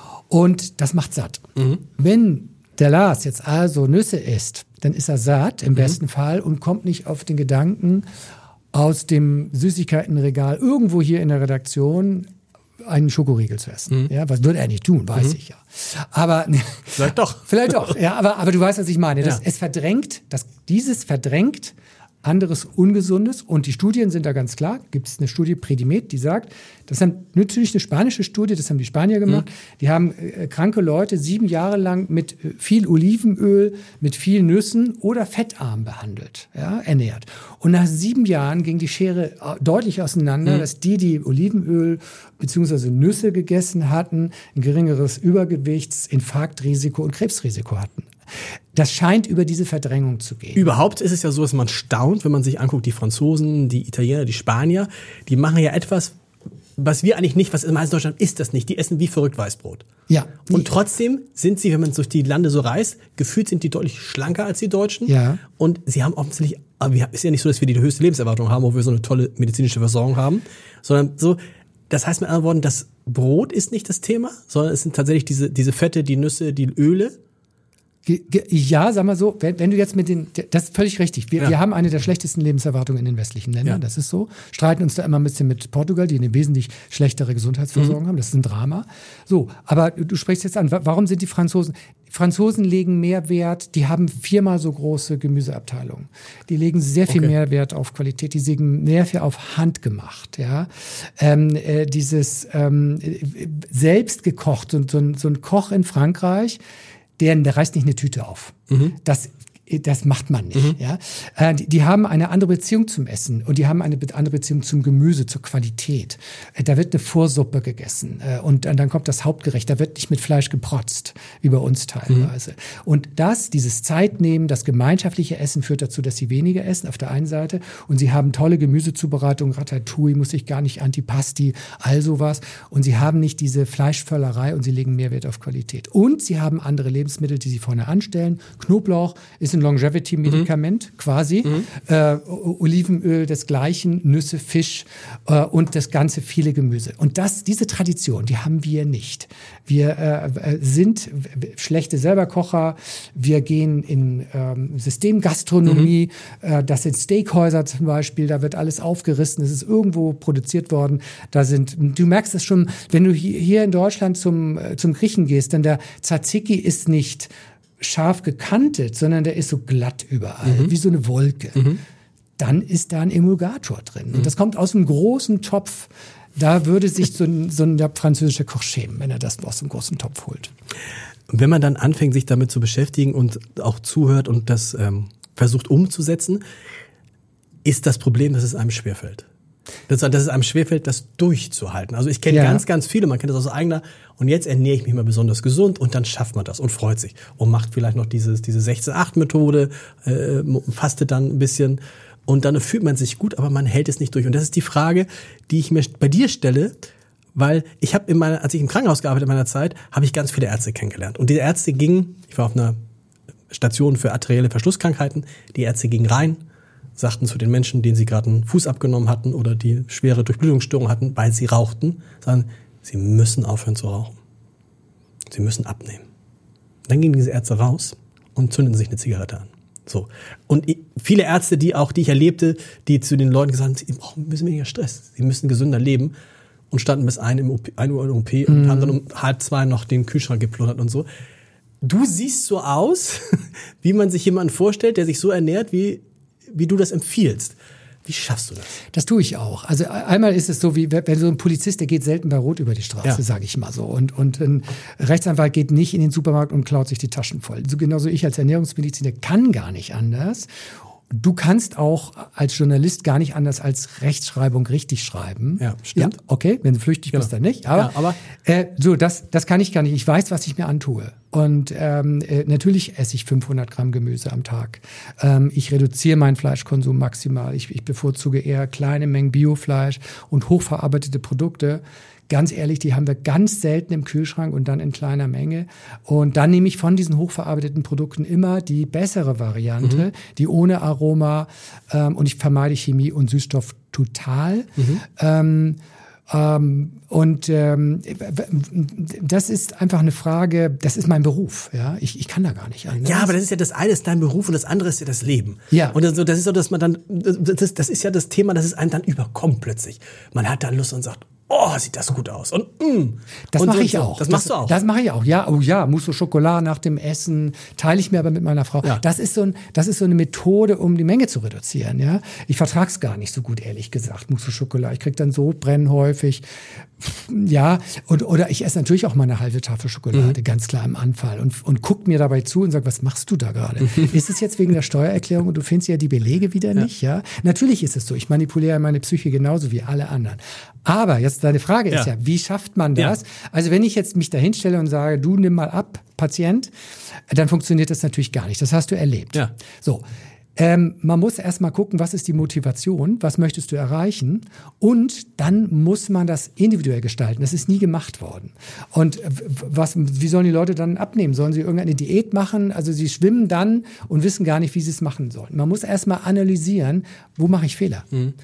Speaker 2: und das macht satt.
Speaker 4: Mhm.
Speaker 2: Wenn der Lars jetzt also Nüsse isst, dann ist er satt im
Speaker 4: Mhm.
Speaker 2: besten Fall und kommt nicht auf den Gedanken, aus dem Süßigkeitenregal irgendwo hier in der Redaktion einen Schokoriegel zu essen.
Speaker 4: Mhm.
Speaker 2: Ja, was würde er nicht tun, weiß ich ja. Aber
Speaker 4: Vielleicht doch.
Speaker 2: vielleicht doch. Ja, aber aber du weißt, was ich meine. Das,
Speaker 4: Ja.
Speaker 2: Es verdrängt, das, dieses verdrängt anderes Ungesundes und die Studien sind da ganz klar. Gibt es eine Studie Predimed, die sagt, das haben natürlich eine spanische Studie, das haben die Spanier gemacht. Mhm. Die haben äh, kranke Leute sieben Jahre lang mit äh, viel Olivenöl, mit viel Nüssen oder fettarm behandelt, ja, ernährt. Und nach sieben Jahren ging die Schere äh, deutlich auseinander, mhm. dass die, die Olivenöl bzw. Nüsse gegessen hatten, ein geringeres Übergewichts-, Infarktrisiko und Krebsrisiko hatten. Das scheint über diese Verdrängung zu gehen.
Speaker 4: Überhaupt ist es ja so, dass man staunt, wenn man sich anguckt, die Franzosen, die Italiener, die Spanier, die machen ja etwas, was wir eigentlich nicht, was in Deutschland ist das nicht. Die essen wie verrückt Weißbrot.
Speaker 2: Ja.
Speaker 4: Und trotzdem sind sie, wenn man durch die Lande so reist, gefühlt sind die deutlich schlanker als die Deutschen.
Speaker 2: Ja.
Speaker 4: Und sie haben offensichtlich, aber es ist ja nicht so, dass wir die höchste Lebenserwartung haben, wo wir so eine tolle medizinische Versorgung haben, sondern so, das heißt mit anderen Worten, das Brot ist nicht das Thema, sondern es sind tatsächlich diese, diese Fette, die Nüsse, die Öle.
Speaker 2: Ja, sag mal so, wenn, wenn du jetzt mit den, das ist völlig richtig. Wir,
Speaker 4: ja.
Speaker 2: wir haben eine der schlechtesten Lebenserwartungen in den westlichen Ländern, ja. das ist so. Streiten uns da immer ein bisschen mit Portugal, die eine wesentlich schlechtere Gesundheitsversorgung mhm. haben. Das ist ein Drama. So, aber du sprichst jetzt an, warum sind die Franzosen? Franzosen legen mehr Wert, die haben viermal so große Gemüseabteilungen. Die legen sehr viel okay. mehr Wert auf Qualität, die legen mehr viel auf handgemacht. Ja? Ähm, äh, dieses ähm, selbst gekocht, so, so, so ein Koch in Frankreich, der, der reißt nicht eine Tüte auf. Mhm. Das Das macht man nicht. Mhm. Ja? Äh, die, die haben eine andere Beziehung zum Essen und die haben eine andere Beziehung zum Gemüse, zur Qualität. Äh, da wird eine Vorsuppe gegessen äh, und dann kommt das Hauptgericht. Da wird nicht mit Fleisch geprotzt, wie bei uns teilweise. Mhm. Und das, dieses Zeitnehmen, das gemeinschaftliche Essen führt dazu, dass sie weniger essen auf der einen Seite und sie haben tolle Gemüsezubereitung, Ratatouille, muss ich gar nicht, Antipasti, all sowas. Und sie haben nicht diese Fleischvöllerei und sie legen mehr Wert auf Qualität. Und sie haben andere Lebensmittel, die sie vorne anstellen. Knoblauch ist ein Longevity-Medikament, mhm. quasi. Mhm. Äh, Olivenöl desgleichen, Nüsse, Fisch äh, und das ganze viele Gemüse. Und das, diese Tradition, die haben wir nicht. Wir äh, sind schlechte Selberkocher, wir gehen in ähm, Systemgastronomie, mhm. äh, das sind Steakhäuser zum Beispiel, da wird alles aufgerissen, es ist irgendwo produziert worden. Da sind, du merkst es schon, wenn du hier in Deutschland zum, zum Griechen gehst, denn der Tzatziki ist nicht scharf gekantet, sondern der ist so glatt überall, mhm. wie so eine Wolke. Mhm. Dann ist da ein Emulgator drin. Mhm. Und das kommt aus einem großen Topf. Da würde sich so ein, so ein französischer Koch schämen, wenn er das aus einem großen Topf holt.
Speaker 4: Wenn man dann anfängt, sich damit zu beschäftigen und auch zuhört und das ähm, versucht umzusetzen, ist das Problem, dass es einem schwerfällt. Dass, dass es einem schwerfällt, das durchzuhalten. Also ich kenne ja. ganz, ganz viele, man kennt das aus eigener, und jetzt ernähre ich mich mal besonders gesund und dann schafft man das und freut sich und macht vielleicht noch dieses, diese sechzehn acht Methode, äh, fastet dann ein bisschen und dann fühlt man sich gut, aber man hält es nicht durch. Und das ist die Frage, die ich mir bei dir stelle, weil ich habe in meiner, als ich im Krankenhaus gearbeitet in meiner Zeit, habe ich ganz viele Ärzte kennengelernt. Und diese Ärzte gingen, ich war auf einer Station für arterielle Verschlusskrankheiten, die Ärzte gingen rein, sagten zu den Menschen, denen sie gerade einen Fuß abgenommen hatten oder die schwere Durchblutungsstörungen hatten, weil sie rauchten, sagen, sie müssen aufhören zu rauchen. Sie müssen abnehmen. Dann gingen diese Ärzte raus und zündeten sich eine Zigarette an. So. Und viele Ärzte, die auch, die ich erlebte, die zu den Leuten gesagt haben, sie brauchen ein bisschen weniger Stress, sie müssen gesünder leben und standen bis ein im O P, ein Uhr in der O P und mhm. haben dann um halb zwei noch den Kühlschrank geplundert und so. Du siehst so aus, wie man sich jemanden vorstellt, der sich so ernährt, wie wie du das empfiehlst. Wie schaffst du das?
Speaker 2: Das tue ich auch. Also einmal ist es so, wie wenn so ein Polizist, der geht selten bei Rot über die Straße, ja. sage ich mal so. Und, und ein Rechtsanwalt geht nicht in den Supermarkt und klaut sich die Taschen voll. So genauso ich als Ernährungsmediziner kann gar nicht anders. Du kannst auch als Journalist gar nicht anders als Rechtschreibung richtig schreiben.
Speaker 4: Ja, stimmt.
Speaker 2: Ja, okay, wenn du flüchtig genau. bist, dann nicht. Aber, ja, aber äh, so, das, das kann ich gar nicht. Ich weiß, was ich mir antue. Und ähm, äh, natürlich esse ich fünfhundert Gramm Gemüse am Tag. Ähm, ich reduziere meinen Fleischkonsum maximal. Ich, ich bevorzuge eher kleine Mengen Biofleisch und hochverarbeitete Produkte. Ganz ehrlich, die haben wir ganz selten im Kühlschrank und dann in kleiner Menge. Und dann nehme ich von diesen hochverarbeiteten Produkten immer die bessere Variante, mhm. die ohne Aroma, ähm, und ich vermeide Chemie und Süßstoff total. Mhm. Ähm, ähm, und ähm, das ist einfach eine Frage, das ist mein Beruf. Ja, ich, ich kann da gar nicht anders.
Speaker 4: Ja, aber das ist ja das eine ist dein Beruf und das andere ist ja das Leben.
Speaker 2: Ja.
Speaker 4: Und das, das ist so, dass man dann, das, das ist ja das Thema, das es einem dann überkommt plötzlich. Man hat dann Lust und sagt, oh, sieht das gut aus. Und mm.
Speaker 2: Das mache ich auch.
Speaker 4: Das machst du auch.
Speaker 2: Das mache ich auch. Ja, oh ja, Mousse au Chocolat nach dem Essen teile ich mir aber mit meiner Frau. Ja. Das ist so ein, das ist so eine Methode, um die Menge zu reduzieren. Ja, ich vertrag's gar nicht so gut, ehrlich gesagt. Mousse au Chocolat. Ich krieg dann Sodbrennen häufig. Ja, und oder ich esse natürlich auch mal eine halbe Tafel Schokolade, mhm. ganz klar im Anfall und und guck mir dabei zu und sag, was machst du da gerade? Mhm. Ist es jetzt wegen der Steuererklärung und du findest ja die Belege wieder ja. nicht? Ja, natürlich ist es so. Ich manipuliere meine Psyche genauso wie alle anderen. Aber jetzt deine Frage ist ja, ja wie schafft man das? Ja. Also wenn ich jetzt mich da hinstelle und sage, du nimm mal ab, Patient, dann funktioniert das natürlich gar nicht. Das hast du erlebt.
Speaker 4: Ja.
Speaker 2: So. Ähm, man muss erst mal gucken, was ist die Motivation, was möchtest du erreichen, und dann muss man das individuell gestalten. Das ist nie gemacht worden. Und was, wie sollen die Leute dann abnehmen? Sollen sie irgendeine Diät machen? Also sie schwimmen dann und wissen gar nicht, wie sie es machen sollen. Man muss erst mal analysieren, wo mache ich Fehler? Mhm.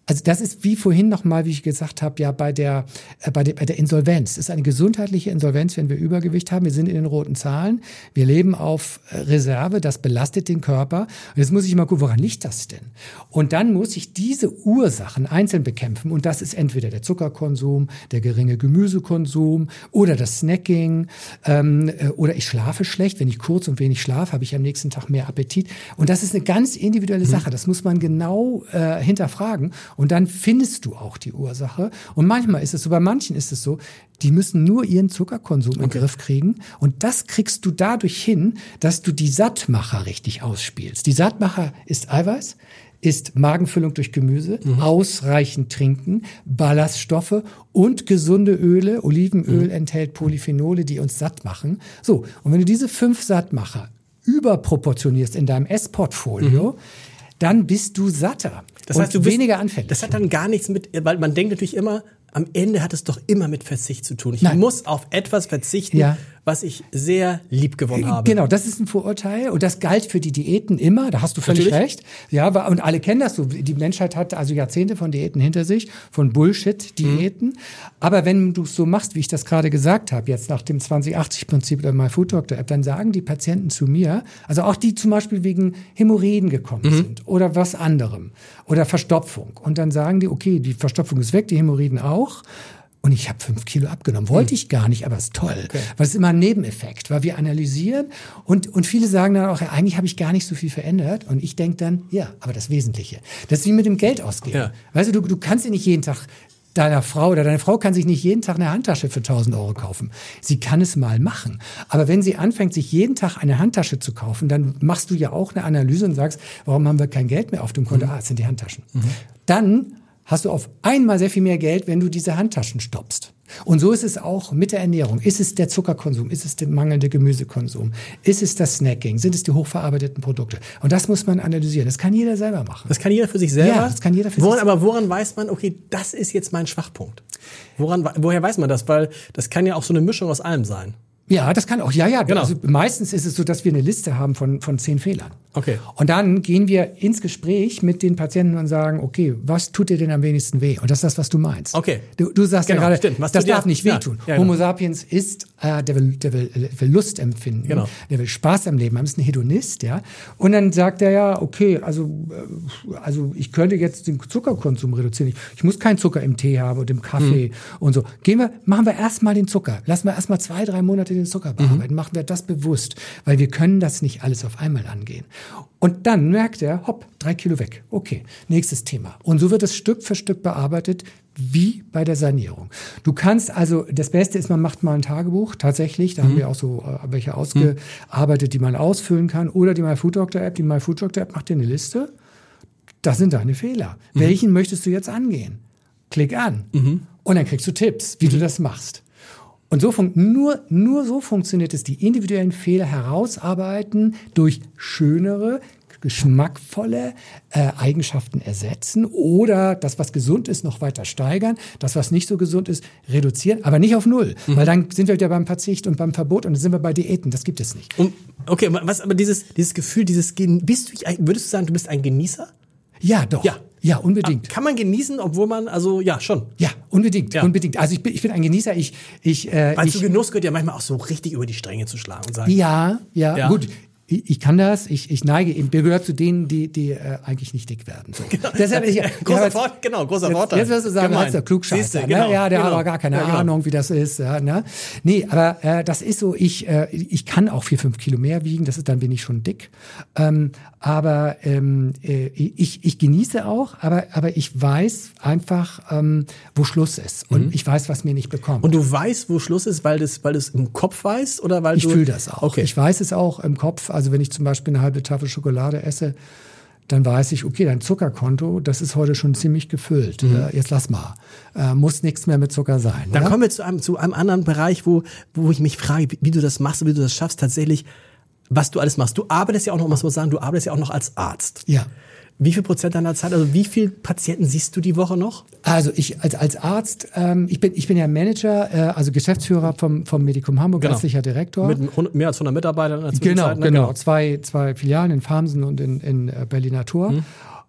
Speaker 2: Also das ist wie vorhin nochmal, wie ich gesagt habe, ja bei der, äh, bei der bei der Insolvenz. Es ist eine gesundheitliche Insolvenz, wenn wir Übergewicht haben. Wir sind in den roten Zahlen. Wir leben auf Reserve. Das belastet den Körper. Und jetzt muss ich mal gucken, woran liegt das denn? Und dann muss ich diese Ursachen einzeln bekämpfen. Und das ist entweder der Zuckerkonsum, der geringe Gemüsekonsum oder das Snacking. Ähm, oder ich schlafe schlecht. Wenn ich kurz und wenig schlafe, habe ich am nächsten Tag mehr Appetit. Und das ist eine ganz individuelle Sache. Das muss man genau äh, hinterfragen. Und dann findest du auch die Ursache. Und manchmal ist es so, bei manchen ist es so, die müssen nur ihren Zuckerkonsum okay. in den Griff kriegen. Und das kriegst du dadurch hin, dass du die Sattmacher richtig ausspielst. Die Sattmacher ist Eiweiß, ist Magenfüllung durch Gemüse, mhm. ausreichend trinken, Ballaststoffe und gesunde Öle. Olivenöl mhm. enthält Polyphenole, die uns satt machen. So, und wenn du diese fünf Sattmacher überproportionierst in deinem Essportfolio, mhm. dann bist du satter.
Speaker 4: Das heißt, du bist
Speaker 2: weniger anfällig.
Speaker 4: Das hat dann gar nichts mit, weil man denkt natürlich immer, am Ende hat es doch immer mit Verzicht zu tun. Ich
Speaker 2: Nein.
Speaker 4: muss auf etwas verzichten, ja. was ich sehr lieb gewonnen habe.
Speaker 2: Genau, das ist ein Vorurteil und das galt für die Diäten immer, da hast du völlig
Speaker 4: Natürlich.
Speaker 2: recht. Ja, und alle kennen das so. Die Menschheit hat also Jahrzehnte von Diäten hinter sich, von Bullshit-Diäten. Mhm. Aber wenn du es so machst, wie ich das gerade gesagt habe, jetzt nach dem zwanzig achtzig Prinzip der MyFoodDoctor-App, dann sagen die Patienten zu mir, also auch die zum Beispiel wegen Hämorrhoiden gekommen mhm. sind oder was anderem oder Verstopfung. Und dann sagen die, okay, die Verstopfung ist weg, die Hämorrhoiden auch. Und ich habe fünf Kilo abgenommen. Wollte ich gar nicht, aber es ist toll. Okay. Weil es ist immer ein Nebeneffekt, weil wir analysieren. Und, und viele sagen dann auch, ja, eigentlich habe ich gar nicht so viel verändert. Und ich denke dann, ja, aber das Wesentliche. Das ist wie mit dem Geld ausgeben. Ja. Weißt du, du, du kannst dir nicht jeden Tag deiner Frau oder deine Frau kann sich nicht jeden Tag eine Handtasche für tausend Euro kaufen. Sie kann es mal machen. Aber wenn sie anfängt, sich jeden Tag eine Handtasche zu kaufen, dann machst du ja auch eine Analyse und sagst, warum haben wir kein Geld mehr auf dem Konto? Mhm. Ah, es sind die Handtaschen. Mhm. Dann hast du auf einmal sehr viel mehr Geld, wenn du diese Handtaschen stoppst. Und so ist es auch mit der Ernährung. Ist es der Zuckerkonsum? Ist es der mangelnde Gemüsekonsum? Ist es das Snacking? Sind es die hochverarbeiteten Produkte? Und das muss man analysieren. Das kann jeder selber machen.
Speaker 4: Das kann jeder für sich selber?
Speaker 2: Ja, das kann jeder für
Speaker 4: woran,
Speaker 2: sich selber.
Speaker 4: Aber woran weiß man, okay, das ist jetzt mein Schwachpunkt? Woran, woher weiß man das? Weil das kann ja auch so eine Mischung aus allem sein.
Speaker 2: Ja, das kann auch, ja, ja.
Speaker 4: Genau.
Speaker 2: Also meistens ist es so, dass wir eine Liste haben von, von zehn Fehlern.
Speaker 4: Okay.
Speaker 2: Und dann gehen wir ins Gespräch mit den Patienten und sagen, okay, was tut dir denn am wenigsten weh? Und das ist das, was du meinst.
Speaker 4: Okay.
Speaker 2: Du, du sagst
Speaker 4: genau,
Speaker 2: ja gerade,
Speaker 4: stimmt. Was
Speaker 2: das
Speaker 4: dir,
Speaker 2: darf nicht
Speaker 4: ja,
Speaker 2: wehtun.
Speaker 4: Ja, genau.
Speaker 2: Homo sapiens ist, äh, der, will, der, will, der will Lust empfinden.
Speaker 4: Genau.
Speaker 2: Der will Spaß am Leben haben. Ist ein Hedonist, ja. Und dann sagt er ja, okay, also, äh, also ich könnte jetzt den Zuckerkonsum reduzieren. Ich, ich muss keinen Zucker im Tee haben und im Kaffee mhm. und so. Gehen wir, machen wir erstmal den Zucker. Lassen wir erstmal zwei, drei Monate den Zucker bearbeiten. Mhm. Machen wir das bewusst, weil wir können das nicht alles auf einmal angehen. Und dann merkt er, hopp, drei Kilo weg. Okay, nächstes Thema. Und so wird es Stück für Stück bearbeitet, wie bei der Sanierung. Du kannst also, das Beste ist, man macht mal ein Tagebuch, tatsächlich. Da mhm. haben wir auch so äh, welche ausgearbeitet, die man ausfüllen kann. Oder die MyFoodDoctor-App. Die MyFoodDoctor-App macht dir eine Liste. Das sind deine Fehler. Mhm. Welchen möchtest du jetzt angehen? Klick an. Mhm. Und dann kriegst du Tipps, wie mhm. du das machst. Und so fun- nur, nur so funktioniert es, die individuellen Fehler herausarbeiten, durch schönere, geschmackvolle äh, Eigenschaften ersetzen oder das, was gesund ist, noch weiter steigern, das, was nicht so gesund ist, reduzieren, aber nicht auf Null, mhm. weil dann sind wir wieder beim Verzicht und beim Verbot und dann sind wir bei Diäten, das gibt es nicht.
Speaker 4: Und, okay, was aber dieses, dieses Gefühl, dieses Gen- bist du, würdest du sagen, du bist ein Genießer?
Speaker 2: Ja, doch.
Speaker 4: Ja.
Speaker 2: Ja, unbedingt.
Speaker 4: Kann man genießen, obwohl man, also ja, schon.
Speaker 2: Ja, unbedingt,
Speaker 4: ja.
Speaker 2: unbedingt. Also ich bin, ich bin ein Genießer. Ich, ich, äh,
Speaker 4: Weil
Speaker 2: ich,
Speaker 4: zu Genuss gehört ja manchmal auch so richtig über die Stränge zu schlagen und sagen.
Speaker 2: Ja, ja,
Speaker 4: ja.
Speaker 2: gut. Ich, ich kann das, ich, ich neige, ich gehöre zu denen, die, die äh, eigentlich nicht dick werden. So.
Speaker 4: Genau.
Speaker 2: Deshalb, ich,
Speaker 4: großer
Speaker 2: jetzt,
Speaker 4: Vor- genau, großer
Speaker 2: jetzt,
Speaker 4: Vorteil.
Speaker 2: Jetzt wirst du sagen, als der Klugscheißer.
Speaker 4: Genau,
Speaker 2: ne? Ja, der
Speaker 4: genau.
Speaker 2: hat aber gar keine
Speaker 4: ja, genau.
Speaker 2: Ahnung, wie das ist. Ja, ne? Nee, aber äh, das ist so, ich, äh, ich kann auch vier, fünf Kilo mehr wiegen, das ist, dann bin ich schon dick. Ähm, aber ähm, äh, ich, ich genieße auch, aber, aber ich weiß einfach, ähm, wo Schluss ist. Und mhm. ich weiß, was mir nicht bekommt.
Speaker 4: Und du weißt, wo Schluss ist, weil du es weil du's im Kopf weißt? Oder weil
Speaker 2: ich
Speaker 4: du
Speaker 2: fühle das auch.
Speaker 4: Okay.
Speaker 2: Ich weiß es auch im Kopf. Also wenn ich zum Beispiel eine halbe Tafel Schokolade esse, dann weiß ich, okay, dein Zuckerkonto, das ist heute schon ziemlich gefüllt. Mhm. Äh, jetzt lass mal. Äh, muss nichts mehr mit Zucker sein.
Speaker 4: Dann
Speaker 2: ja?
Speaker 4: kommen wir zu einem, zu einem anderen Bereich, wo, wo ich mich frage, wie, wie du das machst und wie du das schaffst, tatsächlich, was du alles machst. Du arbeitest ja auch noch, muss man sagen, du arbeitest ja auch noch als Arzt.
Speaker 2: Ja.
Speaker 4: Wie viel Prozent deiner Zeit, also wie viele Patienten siehst du die Woche noch?
Speaker 2: Also ich als, als Arzt, ähm, ich bin ich bin ja Manager, äh, also Geschäftsführer vom vom Medikum Hamburg,
Speaker 4: genau.
Speaker 2: ärztlicher Direktor.
Speaker 4: Mit hundert, mehr als hundert Mitarbeitern in der
Speaker 2: Genau,
Speaker 4: Zwischenzeit, ne?
Speaker 2: genau. Zwei, zwei Filialen in Farmsen und in, in Berliner Tor. Mhm.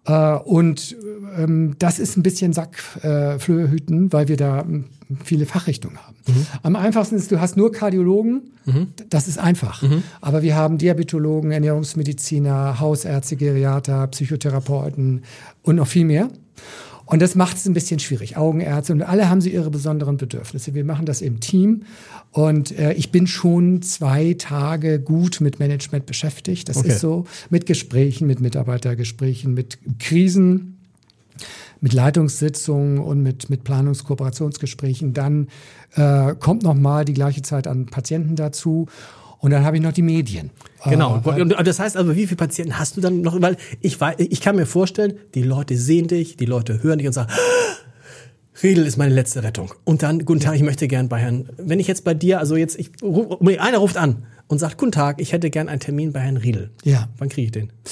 Speaker 2: Äh, und ähm, das ist ein bisschen Sackflöhe hüten, weil wir da ähm, viele Fachrichtungen haben. Mhm. Am einfachsten ist, du hast nur Kardiologen, mhm. das ist einfach. Mhm. Aber wir haben Diabetologen, Ernährungsmediziner, Hausärzte, Geriater, Psychotherapeuten und noch viel mehr. Und das macht es ein bisschen schwierig. Augenärzte und alle haben sie ihre besonderen Bedürfnisse. Wir machen das im Team und äh, ich bin schon zwei Tage gut mit Management beschäftigt. Das okay. ist so, mit Gesprächen, mit Mitarbeitergesprächen, mit Krisen, mit Leitungssitzungen und mit, mit Planungskooperationsgesprächen. Dann äh, kommt noch mal die gleiche Zeit an Patienten dazu. Und dann habe ich noch die Medien.
Speaker 4: Genau. Und das heißt also, wie viele Patienten hast du dann noch? Weil ich weiß, ich kann mir vorstellen, die Leute sehen dich, die Leute hören dich und sagen, Riedel ist meine letzte Rettung. Und dann, guten Tag, ich möchte gern bei Herrn, wenn ich jetzt bei dir, also jetzt, ich, einer ruft an und sagt, guten Tag, ich hätte gern einen Termin bei Herrn Riedel.
Speaker 2: Ja.
Speaker 4: Wann kriege ich den?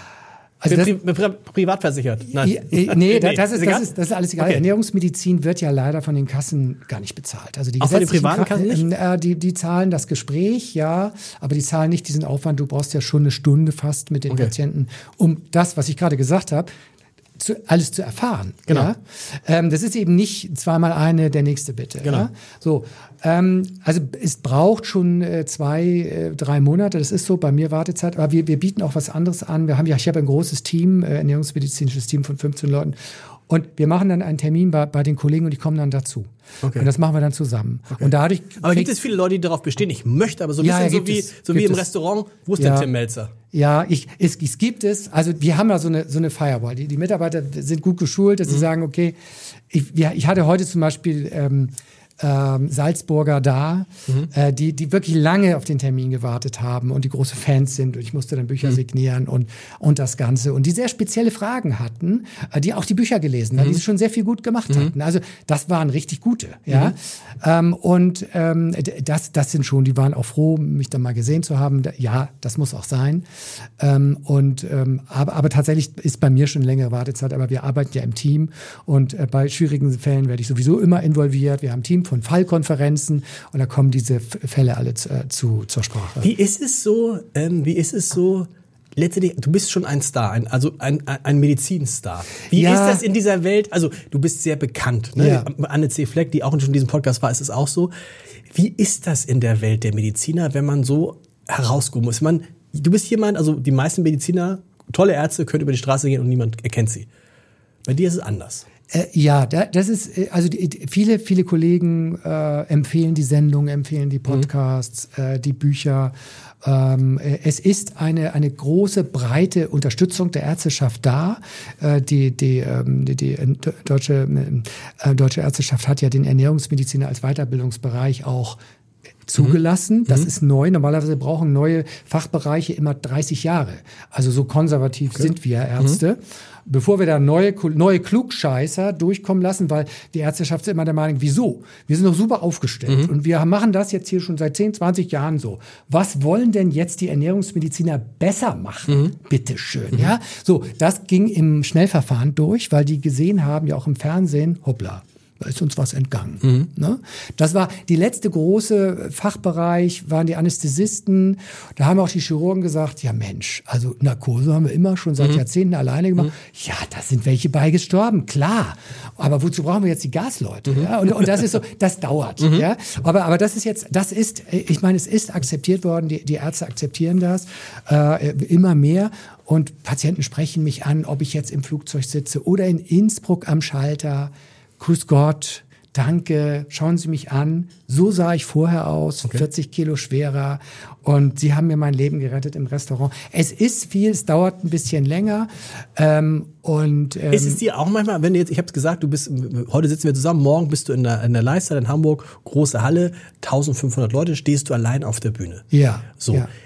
Speaker 2: Also
Speaker 4: Pri pri privat versichert? Nein.
Speaker 2: Ja, nee, das, das, ist, das, ist, das ist alles egal. Okay. Ernährungsmedizin wird ja leider von den Kassen gar nicht bezahlt. Also die
Speaker 4: Auch von den privaten Kassen nicht?
Speaker 2: Äh, die, die zahlen das Gespräch, ja, aber die zahlen nicht diesen Aufwand. Du brauchst ja schon eine Stunde fast mit den okay. Patienten, um das, was ich gerade gesagt habe, zu, alles zu erfahren.
Speaker 4: Genau.
Speaker 2: Ja? Ähm, das ist eben nicht zweimal eine, der nächste bitte.
Speaker 4: Genau.
Speaker 2: Ja? So, ähm, also es braucht schon äh, zwei, äh, drei Monate. Das ist so bei mir Wartezeit. Aber wir, wir bieten auch was anderes an. Wir haben ja, ich habe ein großes Team, äh, ernährungsmedizinisches Team von fünfzehn Leuten. Und wir machen dann einen Termin bei, bei den Kollegen und die kommen dann dazu. Okay. Und das machen wir dann zusammen. Okay. Und dadurch
Speaker 4: aber gibt es viele Leute, die darauf bestehen, ich möchte, aber so ein
Speaker 2: ja,
Speaker 4: bisschen
Speaker 2: ja,
Speaker 4: so wie,
Speaker 2: es,
Speaker 4: so wie im
Speaker 2: es.
Speaker 4: Restaurant, wo ist
Speaker 2: ja.
Speaker 4: der Tim Melzer?
Speaker 2: Ja, ich, es, es gibt es. Also wir haben da so eine, so eine Firewall. Die, die Mitarbeiter sind gut geschult, dass mhm. sie sagen, okay, ich, ja, ich hatte heute zum Beispiel ähm, ähm, Salzburger da, mhm. äh, die, die wirklich lange auf den Termin gewartet haben und die große Fans sind und ich musste dann Bücher mhm. signieren und, und das Ganze und die sehr spezielle Fragen hatten, äh, die auch die Bücher gelesen haben, mhm. die schon sehr viel gut gemacht mhm. hatten. Also das waren richtig gute, ja. Mhm. Ähm, und ähm, das, das sind schon, die waren auch froh, mich dann mal gesehen zu haben. Ja, das muss auch sein. Ähm, und ähm, aber, aber tatsächlich ist bei mir schon längere Wartezeit, aber wir arbeiten ja im Team und äh, bei schwierigen Fällen werde ich sowieso immer involviert. Wir haben ein Team von Fallkonferenzen und da kommen diese Fälle alle zu, äh, zu, zur Sprache.
Speaker 4: Wie ist es so, ähm, wie ist es so, letztendlich, du bist schon ein Star, ein, also ein, ein Medizinstar. Wie ja. ist das in dieser Welt? Also du bist sehr bekannt. Ne? Ja. Anne C. Fleck, die auch schon in diesem Podcast war, ist es auch so. Wie ist das in der Welt der Mediziner, wenn man so herauskommen muss? Man, du bist jemand, also die meisten Mediziner, tolle Ärzte, können über die Straße gehen und niemand erkennt sie. Bei dir ist es anders.
Speaker 2: Äh, ja, da, das ist, also die, viele, viele Kollegen äh, empfehlen die Sendung, empfehlen die Podcasts, mhm. äh, die Bücher. Ähm, es ist eine, eine große, breite Unterstützung der Ärzteschaft da. Äh, die, die, ähm, die, die deutsche, äh, deutsche Ärzteschaft hat ja den Ernährungsmediziner als Weiterbildungsbereich auch zugelassen. Das mhm. ist neu. Normalerweise brauchen neue Fachbereiche immer dreißig Jahre. Also so konservativ okay. sind wir Ärzte. Mhm. Bevor wir da neue, neue Klugscheißer durchkommen lassen, weil die Ärzteschaft ist immer der Meinung, wieso? Wir sind doch super aufgestellt. Mhm. Und wir machen das jetzt hier schon seit zehn, zwanzig Jahren so. Was wollen denn jetzt die Ernährungsmediziner besser machen? Mhm. Bitteschön, mhm. ja? So, das ging im Schnellverfahren durch, weil die gesehen haben, ja auch im Fernsehen, hoppla. Da ist uns was entgangen. Mhm. Ne? Das war die letzte große Fachbereich, waren die Anästhesisten. Da haben auch die Chirurgen gesagt, ja Mensch, also Narkose haben wir immer schon seit mhm. Jahrzehnten alleine gemacht. Mhm. Ja, da sind welche bei gestorben, klar. Aber wozu brauchen wir jetzt die Gasleute? Mhm. Ja? Und, und das ist so, das dauert. Mhm. Ja? Aber, aber das ist jetzt, das ist, ich meine, es ist akzeptiert worden, die, die Ärzte akzeptieren das äh, immer mehr. Und Patienten sprechen mich an, ob ich jetzt im Flugzeug sitze oder in Innsbruck am Schalter. Grüß Gott, danke, schauen Sie mich an. So sah ich vorher aus, okay. vierzig Kilo schwerer. Und Sie haben mir mein Leben gerettet im Restaurant. Es ist viel, es dauert ein bisschen länger. Ähm, und ähm,
Speaker 4: ist es dir auch manchmal, wenn du jetzt, ich habe es gesagt, du bist, heute sitzen wir zusammen, morgen bist du in der, in der Leistung in Hamburg, große Halle, eintausendfünfhundert Leute, stehst du allein auf der Bühne.
Speaker 2: Ja.
Speaker 4: So.
Speaker 2: Ja.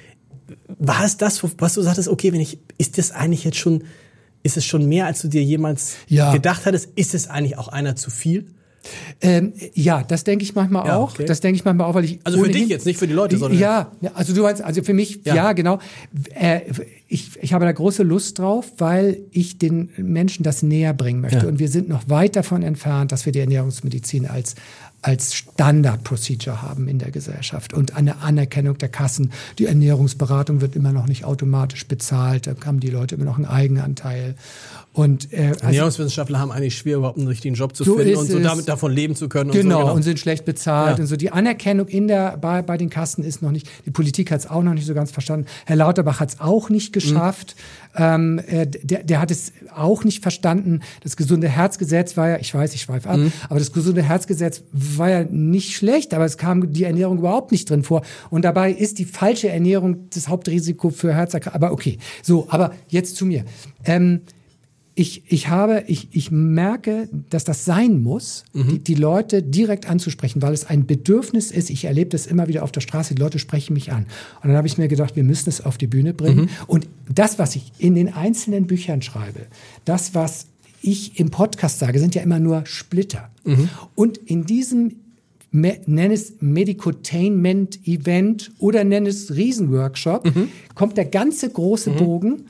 Speaker 4: War es das, was du sagtest, okay, wenn ich, ist das eigentlich jetzt schon... Ist es schon mehr, als du dir jemals ja. gedacht hattest? Ist es eigentlich auch einer zu viel?
Speaker 2: Ähm, ja, das denke ich manchmal
Speaker 4: Ja,
Speaker 2: auch.
Speaker 4: okay.
Speaker 2: Das denke ich manchmal auch, weil ich
Speaker 4: Also für
Speaker 2: ohnehin-
Speaker 4: dich jetzt, nicht für die Leute, sondern...
Speaker 2: Ja, also du meinst, also für mich,
Speaker 4: Ja.
Speaker 2: ja, genau. Äh, ich, ich habe da große Lust drauf, weil ich den Menschen das näher bringen möchte.
Speaker 4: Ja.
Speaker 2: Und wir sind noch weit davon entfernt, dass wir die Ernährungsmedizin als als Standard-Procedure haben in der Gesellschaft und eine Anerkennung der Kassen. Die Ernährungsberatung wird immer noch nicht automatisch bezahlt, da haben die Leute immer noch einen Eigenanteil. Und, äh, also,
Speaker 4: Ernährungswissenschaftler haben eigentlich schwer, überhaupt einen richtigen Job zu
Speaker 2: So
Speaker 4: finden
Speaker 2: ist
Speaker 4: und so
Speaker 2: es.
Speaker 4: damit davon leben zu können.
Speaker 2: genau,
Speaker 4: und, so, genau.
Speaker 2: und sind schlecht bezahlt
Speaker 4: Ja.
Speaker 2: und so. Die Anerkennung in der, bei, bei den Kassen ist noch nicht, die Politik hat es auch noch nicht so ganz verstanden. Herr Lauterbach hat es auch nicht geschafft. Mhm. Ähm, äh, der, der hat es auch nicht verstanden. Das gesunde Herzgesetz war ja, ich weiß, ich schweife ab, mhm. aber das gesunde Herzgesetz war ja nicht schlecht, aber es kam die Ernährung überhaupt nicht drin vor. Und dabei ist die falsche Ernährung das Hauptrisiko für Herzerkrankungen. Aber okay, so, aber jetzt zu mir. Ähm, Ich, ich habe, ich, ich merke, dass das sein muss, mhm. die, die Leute direkt anzusprechen, weil es ein Bedürfnis ist. Ich erlebe das immer wieder auf der Straße, die Leute sprechen mich an. Und dann habe ich mir gedacht, wir müssen es auf die Bühne bringen. Mhm. Und das, was ich in den einzelnen Büchern schreibe, das, was ich im Podcast sage, sind ja immer nur Splitter. Mhm. Und in diesem Me- nenn es Medicotainment-Event oder nenn es Riesenworkshop, mhm. kommt der ganze große mhm. Bogen.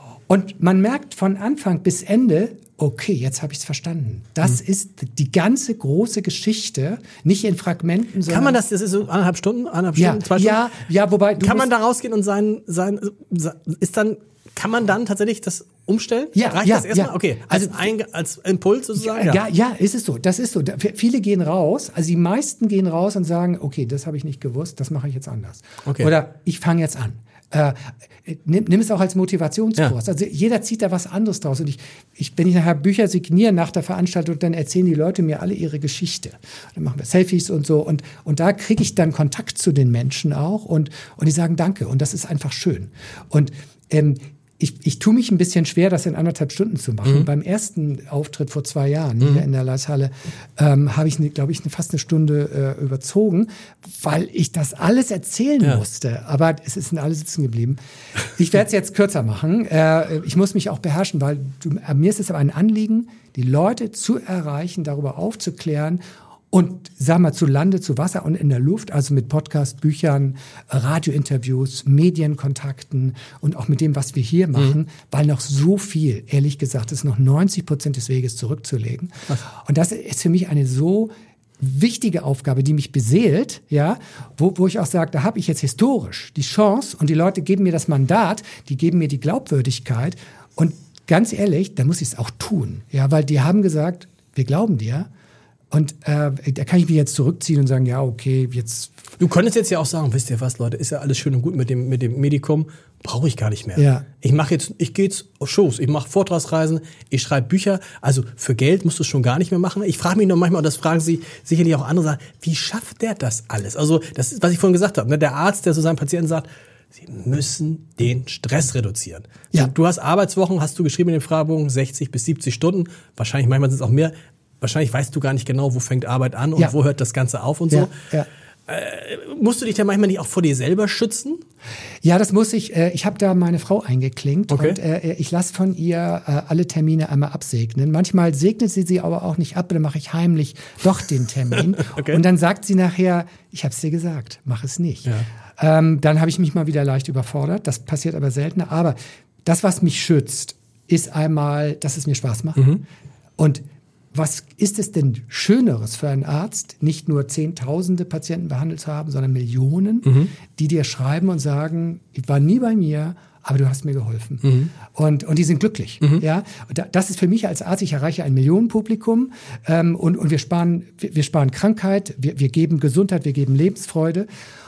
Speaker 2: Und man merkt von Anfang bis Ende, okay, jetzt habe ich es verstanden. Das mhm. ist die ganze große Geschichte, nicht in Fragmenten, sondern...
Speaker 4: Kann man das, das ist so eineinhalb Stunden, eineinhalb Stunden,
Speaker 2: ja,
Speaker 4: zwei Stunden?
Speaker 2: Ja, ja, wobei... Du
Speaker 4: kann man
Speaker 2: musst,
Speaker 4: da rausgehen und sein, sein, ist dann, kann man dann tatsächlich das umstellen?
Speaker 2: Ja,
Speaker 4: Reicht
Speaker 2: ja,
Speaker 4: das erstmal?
Speaker 2: ja.
Speaker 4: Okay, als,
Speaker 2: Also,
Speaker 4: ein, als Impuls sozusagen?
Speaker 2: Ja, ja, ja, ist es so. Das ist so. Da, viele gehen raus, also die meisten gehen raus und sagen, okay, das habe ich nicht gewusst, das mache ich jetzt anders.
Speaker 4: Okay.
Speaker 2: Oder ich fange jetzt an. Äh, nimm, nimm es auch als Motivationskurs.
Speaker 4: Ja.
Speaker 2: Also jeder zieht da was anderes draus. Und ich, ich, wenn ich nachher Bücher signiere nach der Veranstaltung, dann erzählen die Leute mir alle ihre Geschichte. Dann machen wir Selfies und so. Und, und da kriege ich dann Kontakt zu den Menschen auch. Und, und die sagen Danke. Und das ist einfach schön. Und ähm, Ich, ich tue mich ein bisschen schwer, das in anderthalb Stunden zu machen. Mhm. Beim ersten Auftritt vor zwei Jahren mhm. hier in der Leishalle ähm, habe ich, ne, glaube ich, ne, fast eine Stunde äh, überzogen, weil ich das alles erzählen ja. musste. Aber es ist alle sitzen geblieben. Ich werde es jetzt kürzer machen. Äh, ich muss mich auch beherrschen, weil du, äh, mir ist es aber ein Anliegen, die Leute zu erreichen, darüber aufzuklären. Und sag mal, zu Lande, zu Wasser und in der Luft, also mit Podcast, Büchern, Radiointerviews, Medienkontakten und auch mit dem, was wir hier machen, mhm. weil noch so viel, ehrlich gesagt, ist noch neunzig Prozent des Weges zurückzulegen. Was? Und das ist für mich eine so wichtige Aufgabe, die mich beseelt, ja, wo, wo ich auch sage, da habe ich jetzt historisch die Chance und die Leute geben mir das Mandat, die geben mir die Glaubwürdigkeit und ganz ehrlich, da muss ich es auch tun, ja, weil die haben gesagt, wir glauben dir. Und äh, da kann ich mich jetzt zurückziehen und sagen, ja, okay, jetzt...
Speaker 4: Du könntest jetzt ja auch sagen, wisst ihr was, Leute, ist ja alles schön und gut mit dem, mit dem Medikum, brauche ich gar nicht mehr.
Speaker 2: Ja.
Speaker 4: Ich mache jetzt, ich gehe jetzt auf Shows, ich mache Vortragsreisen, ich schreibe Bücher, also für Geld musst du es schon gar nicht mehr machen. Ich frage mich noch manchmal, und das fragen sich sicherlich auch andere, sagen, wie schafft der das alles? Also das ist, was ich vorhin gesagt habe, ne? Der Arzt, der zu seinem Patienten sagt, Sie müssen den Stress reduzieren.
Speaker 2: Ja.
Speaker 4: So, du hast Arbeitswochen, hast du geschrieben in den Fragebogen, sechzig bis siebzig Stunden, wahrscheinlich manchmal sind es auch mehr. Wahrscheinlich weißt du gar nicht genau, wo fängt Arbeit an und ja. wo hört das Ganze auf und so.
Speaker 2: Ja, ja.
Speaker 4: Äh, musst du dich da manchmal nicht auch vor dir selber schützen?
Speaker 2: Ja, das muss ich. Äh, ich habe da meine Frau eingeklinkt
Speaker 4: okay.
Speaker 2: und äh, ich lasse von ihr äh, alle Termine einmal absegnen. Manchmal segnet sie sie aber auch nicht ab, dann mache ich heimlich doch den Termin. okay. Und dann sagt sie nachher, ich habe es dir gesagt, mach es nicht. Ja. Ähm, dann habe ich mich mal wieder leicht überfordert. Das passiert aber seltener. Aber das, was mich schützt, ist einmal, dass es mir Spaß macht. Mhm. Und was ist es denn Schöneres für einen Arzt, nicht nur Zehntausende Patienten behandelt zu haben, sondern Millionen, mhm. die dir schreiben und sagen, ich war nie bei mir, aber du hast mir geholfen. Mhm. Und, und die sind glücklich. Mhm. Ja? Und das ist für mich als Arzt, ich erreiche ein Millionenpublikum ähm, und, und wir sparen, wir, wir sparen Krankheit, wir, wir geben Gesundheit, wir geben Lebensfreude.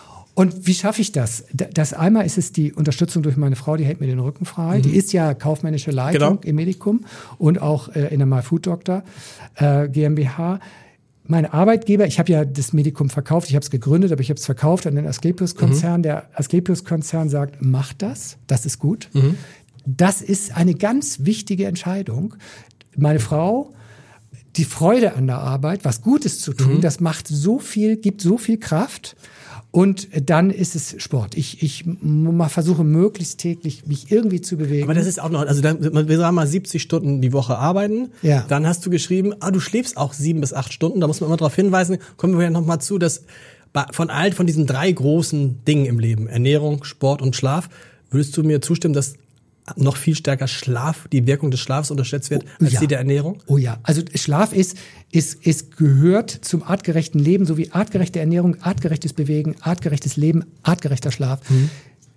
Speaker 2: Und wie schaffe ich das? Das einmal ist es die Unterstützung durch meine Frau, die hält mir den Rücken frei. Mhm. Die ist ja kaufmännische Leitung genau. im Medikum und auch äh, in der My Food Doctor äh, GmbH. Mein Arbeitgeber, ich habe ja das Medikum verkauft, ich habe es gegründet, aber ich habe es verkauft an den Asklepios-Konzern. Mhm. Der Asklepios-Konzern sagt, mach das, das ist gut. Mhm. Das ist eine ganz wichtige Entscheidung. Meine Frau, die Freude an der Arbeit, was Gutes zu tun,
Speaker 4: mhm.
Speaker 2: das macht so viel, gibt so viel Kraft. Und dann ist es Sport. Ich, ich mal versuche möglichst täglich mich irgendwie zu bewegen.
Speaker 4: Aber das ist auch noch, also da, wir sagen mal siebzig Stunden die Woche arbeiten.
Speaker 2: Ja.
Speaker 4: Dann hast du geschrieben, ah, du schläfst auch sieben bis acht Stunden. Da muss man immer darauf hinweisen, kommen wir ja noch mal zu, dass von all von diesen drei großen Dingen im Leben, Ernährung, Sport und Schlaf, würdest du mir zustimmen, dass noch viel stärker Schlaf, die Wirkung des Schlafs unterschätzt wird, als
Speaker 2: ja.
Speaker 4: die der Ernährung?
Speaker 2: Oh ja, also Schlaf ist, ist, ist gehört zum artgerechten Leben, sowie artgerechte Ernährung, artgerechtes Bewegen, artgerechtes Leben, artgerechter Schlaf. Mhm.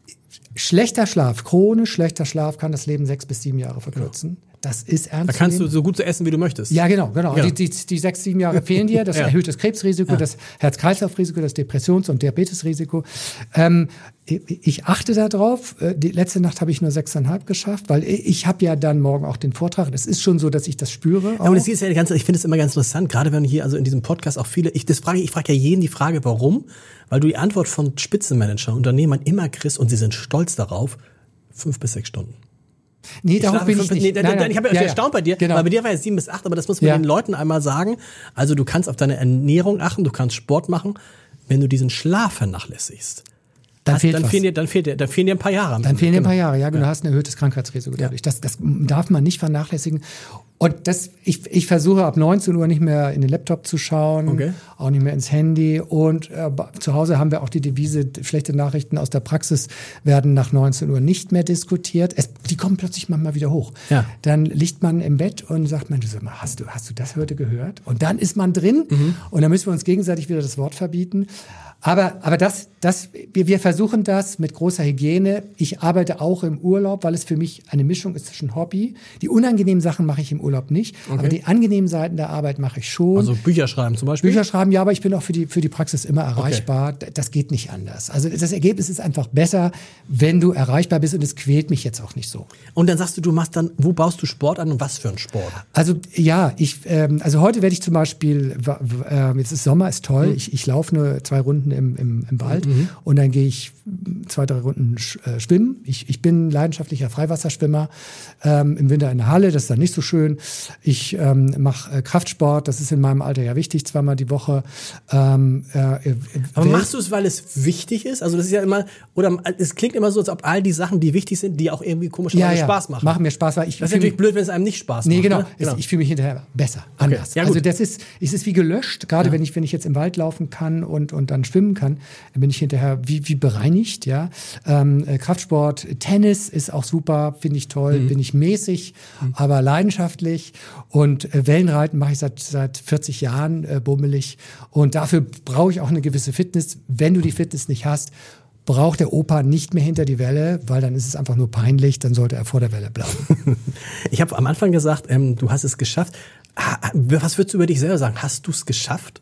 Speaker 2: Schlechter Schlaf, chronisch schlechter Schlaf kann das Leben sechs bis sieben Jahre verkürzen. Ja. Das ist ernst.
Speaker 4: Da kannst du so gut so essen, wie du möchtest.
Speaker 2: Ja, genau, genau.
Speaker 4: Ja.
Speaker 2: Die, die, die sechs, sieben Jahre fehlen dir. Das ja. erhöht das Krebsrisiko, ja. das Herz-Kreislauf-Risiko, das Depressions- und Diabetesrisiko. Ähm, ich achte da drauf. Die letzte Nacht habe ich nur sechseinhalb geschafft, weil ich habe ja dann morgen auch den Vortrag. Es ist schon so, dass ich das spüre.
Speaker 4: Ja, und es ist ja ganz, ich finde es immer ganz interessant, gerade wenn hier also in diesem Podcast auch viele, ich das frage, ich frage ja jeden die Frage, warum? Weil du die Antwort von Spitzenmanager, Unternehmern immer kriegst und sie sind stolz darauf, fünf bis sechs Stunden.
Speaker 2: Nee, darauf bin ich nicht.
Speaker 4: Nee, nein, nein, ich habe ja, ja erstaunt bei dir,
Speaker 2: genau.
Speaker 4: weil bei dir war ja sieben bis acht, aber das muss man ja. den Leuten einmal sagen. Also du kannst auf deine Ernährung achten, du kannst Sport machen, wenn du diesen Schlaf vernachlässigst.
Speaker 2: Dann,
Speaker 4: hast,
Speaker 2: fehlt
Speaker 4: dann,
Speaker 2: was.
Speaker 4: fehlen dir, dann, fehlt dir, dann fehlen dir ein paar Jahre.
Speaker 2: Dann fehlen dir ein paar
Speaker 4: genau.
Speaker 2: Jahre, ja, genau.
Speaker 4: Ja.
Speaker 2: Du hast ein erhöhtes Krankheitsrisiko dadurch.
Speaker 4: Ja.
Speaker 2: Das, das darf man nicht vernachlässigen. Und das, ich, ich versuche ab neunzehn Uhr nicht mehr in den Laptop zu schauen,
Speaker 4: okay.
Speaker 2: auch nicht mehr ins Handy. Und äh, zu Hause haben wir auch die Devise, schlechte Nachrichten aus der Praxis werden nach neunzehn Uhr nicht mehr diskutiert. Es, die kommen plötzlich manchmal wieder hoch.
Speaker 4: Ja.
Speaker 2: Dann liegt man im Bett und sagt, Mensch, sag mal, hast du, hast du das heute gehört? Und dann ist man drin mhm. und dann müssen wir uns gegenseitig wieder das Wort verbieten. Aber, aber das, das, wir, wir versuchen das mit großer Hygiene. Ich arbeite auch im Urlaub, weil es für mich eine Mischung ist zwischen Hobby. Die unangenehmen Sachen mache ich im Urlaub nicht, okay. aber die angenehmen Seiten der Arbeit mache ich schon.
Speaker 4: Also Bücher schreiben zum Beispiel?
Speaker 2: Bücher schreiben, ja, aber ich bin auch für die, für die Praxis immer erreichbar. Okay. Das geht nicht anders. Also das Ergebnis ist einfach besser, wenn du erreichbar bist und es quält mich jetzt auch nicht so.
Speaker 4: Und dann sagst du, du machst dann, wo baust du Sport an und was für einen Sport?
Speaker 2: Also ja, ich, ähm, also heute werde ich zum Beispiel, äh, jetzt ist Sommer, ist toll, mhm. ich, ich laufe nur zwei Runden Im, im, im Wald mhm. und dann gehe ich zwei, drei Runden sch, äh, schwimmen. Ich, ich bin leidenschaftlicher Freiwasserschwimmer, ähm, im Winter in der Halle, das ist dann nicht so schön. Ich ähm, mache äh, Kraftsport, das ist in meinem Alter ja wichtig, zweimal die Woche. Ähm, äh,
Speaker 4: Aber machst du es, weil es wichtig ist? Also das ist ja immer, oder es klingt immer so, als ob all die Sachen, die wichtig sind, die auch irgendwie komischerweise
Speaker 2: ja, ja.
Speaker 4: Spaß machen.
Speaker 2: Machen mir Spaß, weil ich
Speaker 4: das ist natürlich blöd, wenn es einem nicht Spaß
Speaker 2: nee,
Speaker 4: macht.
Speaker 2: genau.
Speaker 4: Ne? genau.
Speaker 2: Ich fühle mich hinterher besser, anders.
Speaker 4: Okay. Ja,
Speaker 2: also das ist, es ist wie gelöscht, gerade
Speaker 4: ja.
Speaker 2: wenn ich, wenn ich jetzt im Wald laufen kann und, und dann schwimmen kann, dann bin ich hinterher wie, wie bereinigt, ja. Ähm, äh, Kraftsport, Tennis ist auch super, finde ich toll, mhm. bin ich mäßig, mhm. aber leidenschaftlich und äh, Wellenreiten mache ich seit, seit vierzig Jahren äh, bummelig und dafür brauche ich auch eine gewisse Fitness. Wenn du die Fitness nicht hast, braucht der Opa nicht mehr hinter die Welle, weil dann ist es einfach nur peinlich, dann sollte er vor der Welle bleiben.
Speaker 4: Ich habe am Anfang gesagt, ähm, du hast es geschafft. Was würdest du über dich selber sagen? Hast du es geschafft?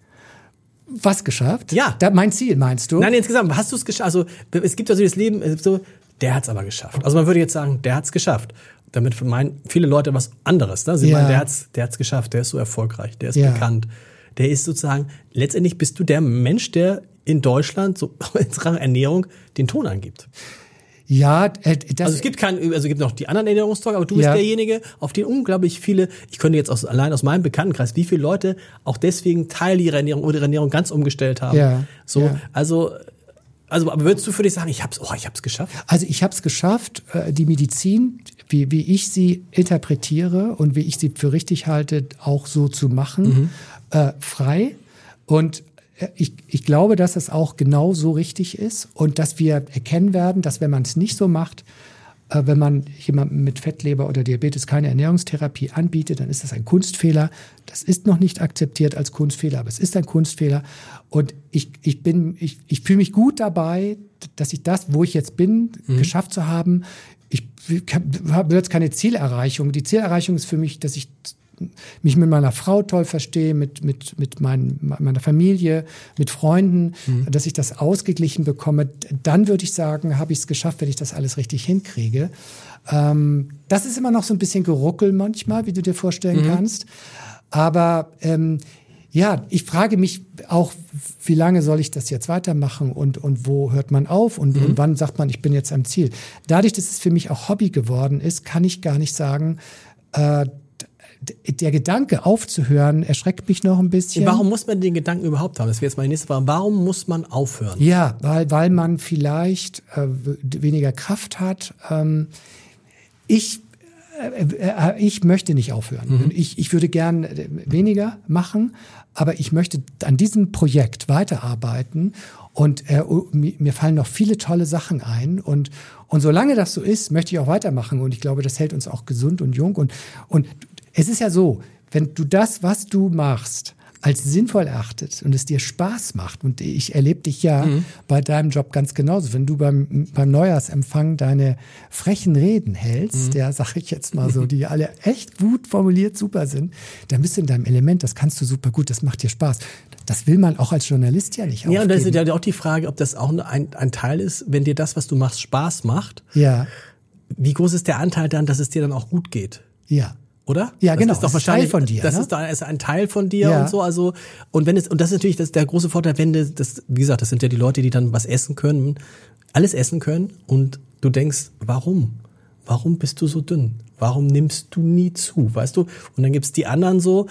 Speaker 2: Was geschafft?
Speaker 4: Ja.
Speaker 2: Da, mein Ziel, meinst du?
Speaker 4: Nein, insgesamt, hast du es geschafft? Also es gibt also das Leben, so, der hat es aber geschafft. Also man würde jetzt sagen, der hat es geschafft. Damit meinen viele Leute was anderes. Ne? Sie
Speaker 2: ja.
Speaker 4: meinen, der hat es der hat's geschafft, der ist so erfolgreich, der ist ja. bekannt. Der ist sozusagen, letztendlich bist du der Mensch, der in Deutschland so in Sachen Ernährung den Ton angibt.
Speaker 2: Ja, äh, das
Speaker 4: also es gibt keinen, also es gibt noch die anderen Ernährungstalk, aber du bist
Speaker 2: ja.
Speaker 4: derjenige, auf den unglaublich viele, ich könnte jetzt aus, allein aus meinem Bekanntenkreis, wie viele Leute auch deswegen Teil ihrer Ernährung oder ihre Ernährung ganz umgestellt haben.
Speaker 2: Ja.
Speaker 4: So,
Speaker 2: ja.
Speaker 4: also, also, aber würdest du für dich sagen, ich hab's, oh, ich hab's geschafft?
Speaker 2: Also ich hab's geschafft, die Medizin, wie, wie ich sie interpretiere und wie ich sie für richtig halte, auch so zu machen, mhm. äh, frei. Und Ich, ich glaube, dass es auch genau so richtig ist und dass wir erkennen werden, dass wenn man es nicht so macht, äh, wenn man jemandem mit Fettleber oder Diabetes keine Ernährungstherapie anbietet, dann ist das ein Kunstfehler. Das ist noch nicht akzeptiert als Kunstfehler, aber es ist ein Kunstfehler. Und ich, ich bin, ich, ich fühle mich gut dabei, dass ich das, wo ich jetzt bin, mhm. geschafft zu haben. Ich habe jetzt keine Zielerreichung. Die Zielerreichung ist für mich, dass ich mich mit meiner Frau toll verstehe, mit, mit, mit mein, meiner Familie, mit Freunden, mhm. dass ich das ausgeglichen bekomme. Dann würde ich sagen, habe ich es geschafft, wenn ich das alles richtig hinkriege. Ähm, das ist immer noch so ein bisschen Geruckel manchmal, wie du dir vorstellen mhm. kannst. Aber ähm, ja, ich frage mich auch, wie lange soll ich das jetzt weitermachen und, und wo hört man auf und, mhm. und wann sagt man, ich bin jetzt am Ziel. Dadurch, dass es für mich auch Hobby geworden ist, kann ich gar nicht sagen, äh, der Gedanke aufzuhören erschreckt mich noch ein bisschen.
Speaker 4: Warum muss man den Gedanken überhaupt haben? Das wäre jetzt meine nächste Frage. Warum muss man aufhören?
Speaker 2: Ja, weil, weil man vielleicht äh, weniger Kraft hat. Ähm, ich, äh, äh, ich möchte nicht aufhören. Mhm. Ich, ich würde gern weniger machen, aber ich möchte an diesem Projekt weiterarbeiten. Und äh, mir fallen noch viele tolle Sachen ein. Und, und solange das so ist, möchte ich auch weitermachen. Und ich glaube, das hält uns auch gesund und jung. Und, und es ist ja so, wenn du das, was du machst, als sinnvoll erachtet und es dir Spaß macht, und ich erlebe dich ja mhm. bei deinem Job ganz genauso, wenn du beim, beim Neujahrsempfang deine frechen Reden hältst, mhm. ja, sag ich jetzt mal so, die alle echt gut formuliert super sind, dann bist du in deinem Element, das kannst du super gut, das macht dir Spaß. Das will man auch als Journalist ja nicht aufgeben.
Speaker 4: Ja, und da ist ja auch die Frage, ob das auch ein, ein Teil ist, wenn dir das, was du machst, Spaß macht.
Speaker 2: Ja.
Speaker 4: Wie groß ist der Anteil dann, dass es dir dann auch gut geht?
Speaker 2: Ja.
Speaker 4: Oder?
Speaker 2: Ja,
Speaker 4: das
Speaker 2: genau.
Speaker 4: Ist doch
Speaker 2: das
Speaker 4: wahrscheinlich,
Speaker 2: ist Teil von dir.
Speaker 4: Das
Speaker 2: ne?
Speaker 4: ist, da ist ein Teil von dir
Speaker 2: ja.
Speaker 4: und so. Also und wenn es und das ist natürlich das, der große Vorteil, wenn du das, wie gesagt, das sind ja die Leute, die dann was essen können, alles essen können und du denkst, warum? Warum bist du so dünn? Warum nimmst du nie zu? Weißt du? Und dann gibt's die anderen so.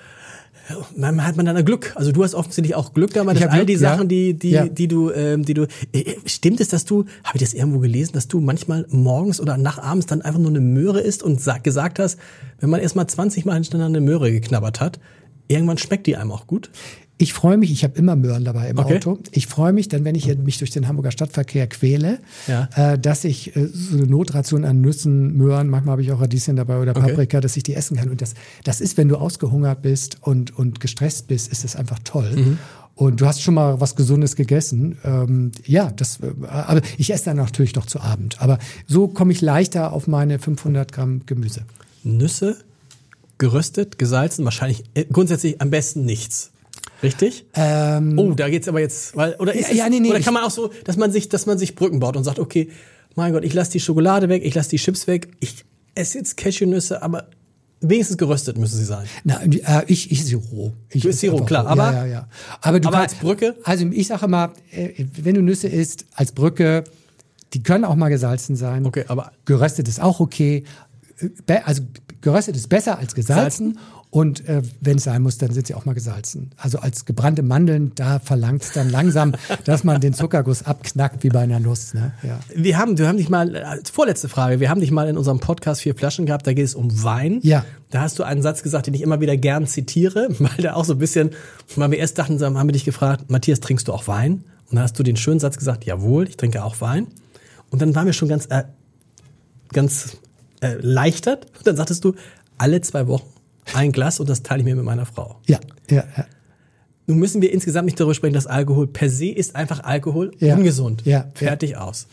Speaker 4: Manchmal hat man dann Glück. Also du hast offensichtlich auch Glück damit, dass all die
Speaker 2: ja.
Speaker 4: Sachen, die die
Speaker 2: ja.
Speaker 4: die du ähm, die du äh, stimmt es, dass du, habe ich das irgendwo gelesen, dass du manchmal morgens oder nachabends dann einfach nur eine Möhre isst und sag, gesagt hast, wenn man erst mal zwanzig Mal hintereinander eine Möhre geknabbert hat, irgendwann schmeckt die einem auch gut?
Speaker 2: Ich freue mich, ich habe immer Möhren dabei im
Speaker 4: okay.
Speaker 2: Auto. Ich freue mich dann, wenn ich mich durch den Hamburger Stadtverkehr quäle,
Speaker 4: ja.
Speaker 2: äh, dass ich äh, so eine Notration an Nüssen, Möhren, manchmal habe ich auch Radieschen dabei oder Paprika, okay. dass ich die essen kann. Und das, das ist, wenn du ausgehungert bist und, und gestresst bist, ist das einfach toll. Mhm. Und du hast schon mal was Gesundes gegessen. Ähm, ja, das, äh, aber ich esse dann natürlich noch zu Abend. Aber so komme ich leichter auf meine fünfhundert Gramm Gemüse.
Speaker 4: Nüsse, geröstet, gesalzen, wahrscheinlich äh, grundsätzlich am besten nichts. Richtig?
Speaker 2: Ähm,
Speaker 4: oh, da geht's aber jetzt, weil oder ist
Speaker 2: ja,
Speaker 4: es,
Speaker 2: nee, nee,
Speaker 4: oder kann man auch so, dass man sich, dass man sich Brücken baut und sagt, okay, mein Gott, ich lasse die Schokolade weg, ich lasse die Chips weg, ich esse jetzt Cashewnüsse, aber wenigstens geröstet müssen sie sein.
Speaker 2: Na, äh, ich ich sie roh. Ich
Speaker 4: du isst sie roh, klar,
Speaker 2: roh.
Speaker 4: aber
Speaker 2: ja, ja, ja. aber, du
Speaker 4: aber
Speaker 2: kannst,
Speaker 4: als Brücke?
Speaker 2: Also ich sage immer, äh, wenn du Nüsse isst als Brücke, die können auch mal gesalzen sein.
Speaker 4: Okay, aber
Speaker 2: geröstet ist auch okay. Be- also geröstet ist besser als gesalzen. Salzen. Und äh, wenn es sein muss, dann sind sie auch mal gesalzen. Also als gebrannte Mandeln, da verlangt es dann langsam, dass man den Zuckerguss abknackt wie bei einer Nuss. Ne? Ja.
Speaker 4: Wir haben, wir haben dich mal, als vorletzte Frage, wir haben dich mal in unserem Podcast Vier Flaschen gehabt, da geht es um Wein.
Speaker 2: Ja.
Speaker 4: Da hast du einen Satz gesagt, den ich immer wieder gern zitiere, weil der auch so ein bisschen, weil wir erst dachten, haben wir dich gefragt, Matthias, trinkst du auch Wein? Und dann hast du den schönen Satz gesagt, jawohl, ich trinke auch Wein. Und dann waren wir schon ganz, äh, ganz äh, erleichtert. Und dann sagtest du, alle zwei Wochen ein Glas und das teile ich mir mit meiner Frau.
Speaker 2: Ja, ja, ja.
Speaker 4: Nun müssen wir insgesamt nicht darüber sprechen, dass Alkohol per se ist einfach Alkohol,
Speaker 2: ja.
Speaker 4: ungesund.
Speaker 2: Ja.
Speaker 4: Fertig ja. aus.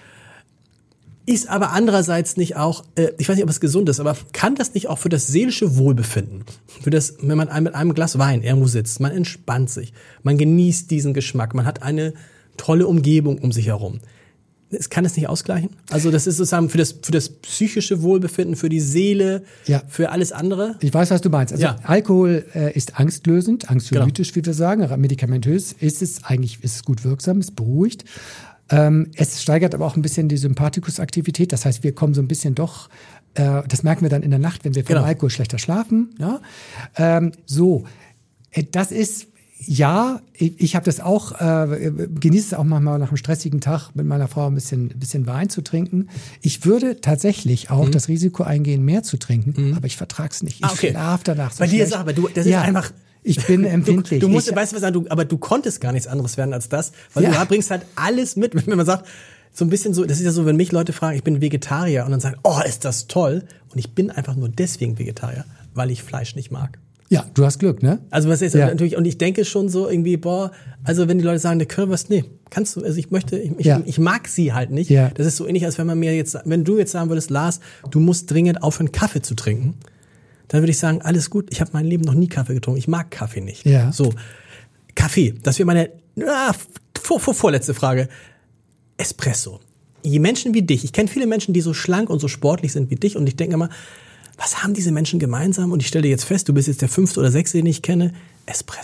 Speaker 4: Ist aber andererseits nicht auch, äh, ich weiß nicht, ob es gesund ist, aber kann das nicht auch für das seelische Wohlbefinden, für das, wenn man mit einem Glas Wein irgendwo sitzt, man entspannt sich, man genießt diesen Geschmack, man hat eine tolle Umgebung um sich herum. Es kann es nicht ausgleichen? Also das ist sozusagen für das, für das psychische Wohlbefinden, für die Seele,
Speaker 2: ja.
Speaker 4: für alles andere?
Speaker 2: Ich weiß, was du meinst. Also
Speaker 4: ja.
Speaker 2: Alkohol äh, ist angstlösend, anxiolytisch, genau. wie wir sagen. Medikamentös ist es eigentlich, ist es gut wirksam, es beruhigt. Ähm, es steigert aber auch ein bisschen die Sympathikusaktivität. Das heißt, wir kommen so ein bisschen doch, äh, das merken wir dann in der Nacht, wenn wir vom genau. Alkohol schlechter schlafen. Ja? Ähm, so, äh, das ist... Ja, ich, ich habe das auch, äh, genieße es auch manchmal nach einem stressigen Tag mit meiner Frau ein bisschen, ein bisschen Wein zu trinken. Ich würde tatsächlich auch mhm. das Risiko eingehen, mehr zu trinken, mhm. aber ich vertrag's nicht. Ich
Speaker 4: ah, okay.
Speaker 2: schlafe danach so
Speaker 4: Bei dir
Speaker 2: schlecht.
Speaker 4: ist aber, du, das
Speaker 2: ja,
Speaker 4: ist einfach...
Speaker 2: Ich bin empfindlich.
Speaker 4: Du, du musst,
Speaker 2: ich,
Speaker 4: weißt du was, du, aber du konntest gar nichts anderes werden als das, weil
Speaker 2: ja.
Speaker 4: du bringst halt alles mit, wenn man sagt, so ein bisschen so, das ist ja so, wenn mich Leute fragen, ich bin Vegetarier und dann sagen, oh, ist das toll, und ich bin einfach nur deswegen Vegetarier, weil ich Fleisch nicht mag.
Speaker 2: Ja, du hast Glück, ne?
Speaker 4: Also was ist
Speaker 2: ja.
Speaker 4: natürlich, und ich denke schon so irgendwie, boah, also wenn die Leute sagen, eine Currywurst, nee, kannst du, also ich möchte, ich,
Speaker 2: ja.
Speaker 4: ich, ich mag sie halt nicht.
Speaker 2: Ja.
Speaker 4: Das ist so ähnlich, als wenn man mir jetzt, wenn du jetzt sagen würdest, Lars, du musst dringend aufhören, Kaffee zu trinken, dann würde ich sagen, alles gut, ich habe mein Leben noch nie Kaffee getrunken, ich mag Kaffee nicht.
Speaker 2: Ja.
Speaker 4: So, Kaffee, das wäre meine ah, vor, vor, vorletzte Frage. Espresso. Je Menschen wie dich, ich kenne viele Menschen, die so schlank und so sportlich sind wie dich, und ich denke immer, was haben diese Menschen gemeinsam? Und ich stelle jetzt fest, du bist jetzt der fünfte oder sechste, den ich kenne. Espresso.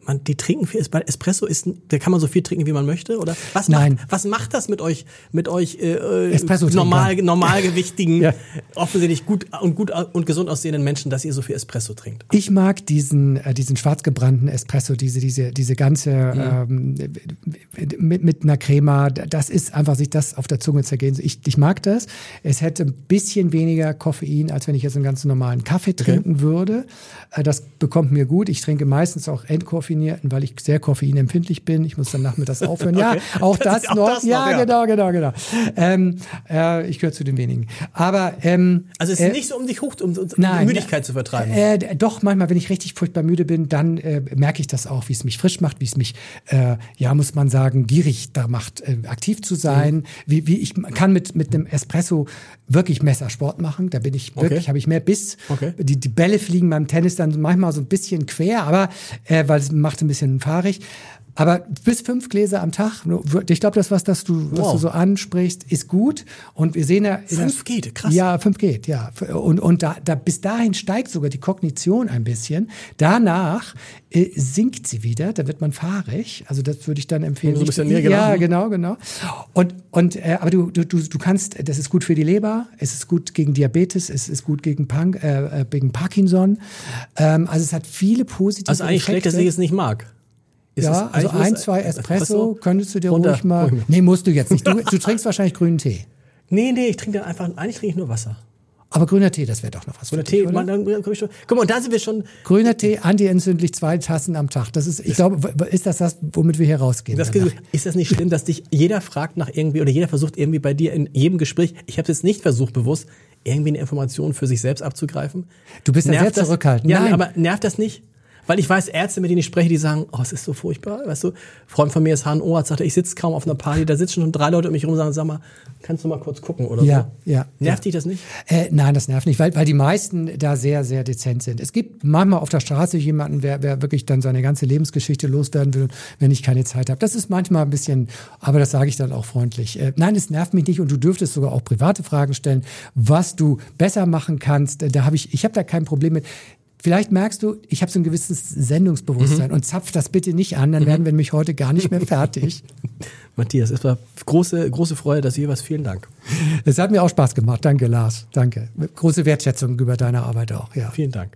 Speaker 4: man, die trinken viel, bei Espresso ist, da kann man so viel trinken, wie man möchte, oder? Was
Speaker 2: Nein.
Speaker 4: Macht, was macht das mit euch, mit euch, äh,
Speaker 2: Espresso
Speaker 4: normal, normalgewichtigen,
Speaker 2: ja.
Speaker 4: offensichtlich gut und gut und gesund aussehenden Menschen, dass ihr so viel Espresso trinkt?
Speaker 2: Ich mag diesen, äh, diesen schwarz gebrannten Espresso, diese, diese, diese ganze, mhm. ähm, mit, mit einer Crema, das ist einfach sich das auf der Zunge zergehen. Ich, ich mag das. Es hätte ein bisschen weniger Koffein, als wenn ich jetzt einen ganz normalen Kaffee trinken okay. würde. Äh, das bekommt mir gut. Ich trinke meistens auch entkoffinierten, weil ich sehr koffeinempfindlich bin. Ich muss dann nachmittags aufhören. Okay. Ja, auch das, das noch. Auch das ja, noch, ja, genau, genau, genau. Ähm, äh, ich gehöre zu den wenigen. Aber ähm,
Speaker 4: also es ist
Speaker 2: äh,
Speaker 4: nicht so, um dich hoch, um, um
Speaker 2: nein,
Speaker 4: die Müdigkeit zu vertreiben.
Speaker 2: Äh, doch, manchmal, wenn ich richtig furchtbar müde bin, dann äh, merke ich das auch, wie es mich frisch macht, wie es mich, äh, ja, muss man sagen, gierig da macht, äh, aktiv zu sein. Mhm. Wie, wie ich kann mit mit einem Espresso wirklich Messersport machen. Da bin ich
Speaker 4: okay.
Speaker 2: wirklich, habe ich mehr Biss.
Speaker 4: Okay.
Speaker 2: Die, die Bälle fliegen beim Tennis dann manchmal so ein bisschen quer, aber äh, weil es macht ein bisschen fahrig. Aber bis fünf Gläser am Tag, ich glaube, das, was, das du, was wow. du so ansprichst, ist gut. Und wir sehen ja...
Speaker 4: Fünf der, geht, krass.
Speaker 2: Ja, fünf geht, ja. Und, und da, da, bis dahin steigt sogar die Kognition ein bisschen. Danach äh, sinkt sie wieder, da wird man fahrig. Also das würde ich dann empfehlen.
Speaker 4: So ein bisschen mehr,
Speaker 2: genau. Ja, genau, genau. Und, und, äh, aber du, du, du kannst, das ist gut für die Leber, es ist gut gegen Diabetes, es ist gut gegen, Punk, äh, gegen Parkinson. Ähm, also es hat viele positive
Speaker 4: Also eigentlich schlecht, dass ich es nicht mag.
Speaker 2: Ist ja, also ein, zwei Espresso könntest du dir runter, ruhig mal... Nee, musst du jetzt nicht. Du, du trinkst wahrscheinlich grünen Tee.
Speaker 4: Nee, nee, ich trinke dann einfach... Eigentlich trinke ich nur Wasser.
Speaker 2: Aber grüner Tee, das wäre doch noch was.
Speaker 4: Grüner Tee, man, dann komm ich schon... Guck mal, und da sind wir schon...
Speaker 2: Grüner Tee, antientzündlich, zwei Tassen am Tag. Das ist, ich glaube, ist das das, womit wir hier rausgehen?
Speaker 4: Das, ist das nicht schlimm, dass dich jeder fragt nach irgendwie... Oder jeder versucht irgendwie bei dir in jedem Gespräch... Ich habe es jetzt nicht versucht, bewusst, irgendwie eine Information für sich selbst abzugreifen.
Speaker 2: Du bist ja sehr zurückhaltend.
Speaker 4: Ja, Nein. aber nervt das nicht? Weil ich weiß, Ärzte, mit denen ich spreche, die sagen, oh, es ist so furchtbar, weißt du. Ein Freund von mir ist H N O-Arzt, sagt, ich sitze kaum auf einer Party, da sitzen schon drei Leute um mich rum und sagen, sag mal, kannst du mal kurz gucken oder
Speaker 2: ja,
Speaker 4: so?
Speaker 2: Ja,
Speaker 4: Nervt
Speaker 2: ja.
Speaker 4: dich das nicht?
Speaker 2: Äh, nein, das nervt nicht, weil, weil die meisten da sehr, sehr dezent sind. Es gibt manchmal auf der Straße jemanden, wer, wer wirklich dann seine ganze Lebensgeschichte loswerden will, wenn ich keine Zeit habe. Das ist manchmal ein bisschen, aber das sage ich dann auch freundlich. Äh, nein, es nervt mich nicht und du dürftest sogar auch private Fragen stellen, was du besser machen kannst. Da habe ich, ich habe da kein Problem mit. Vielleicht merkst du, ich habe so ein gewisses Sendungsbewusstsein mhm. und zapf das bitte nicht an, dann mhm. werden wir nämlich heute gar nicht mehr fertig.
Speaker 4: Matthias, es war große, große Freude, dass du hier warst. Vielen Dank.
Speaker 2: Es hat mir auch Spaß gemacht. Danke, Lars. Danke. Große Wertschätzung über deine Arbeit auch. Ja.
Speaker 4: Vielen Dank.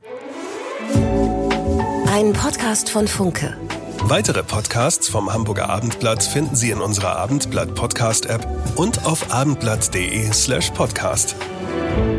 Speaker 1: Ein Podcast von Funke.
Speaker 3: Weitere Podcasts vom Hamburger Abendblatt finden Sie in unserer Abendblatt Podcast App und auf abendblatt punkt de slash podcast.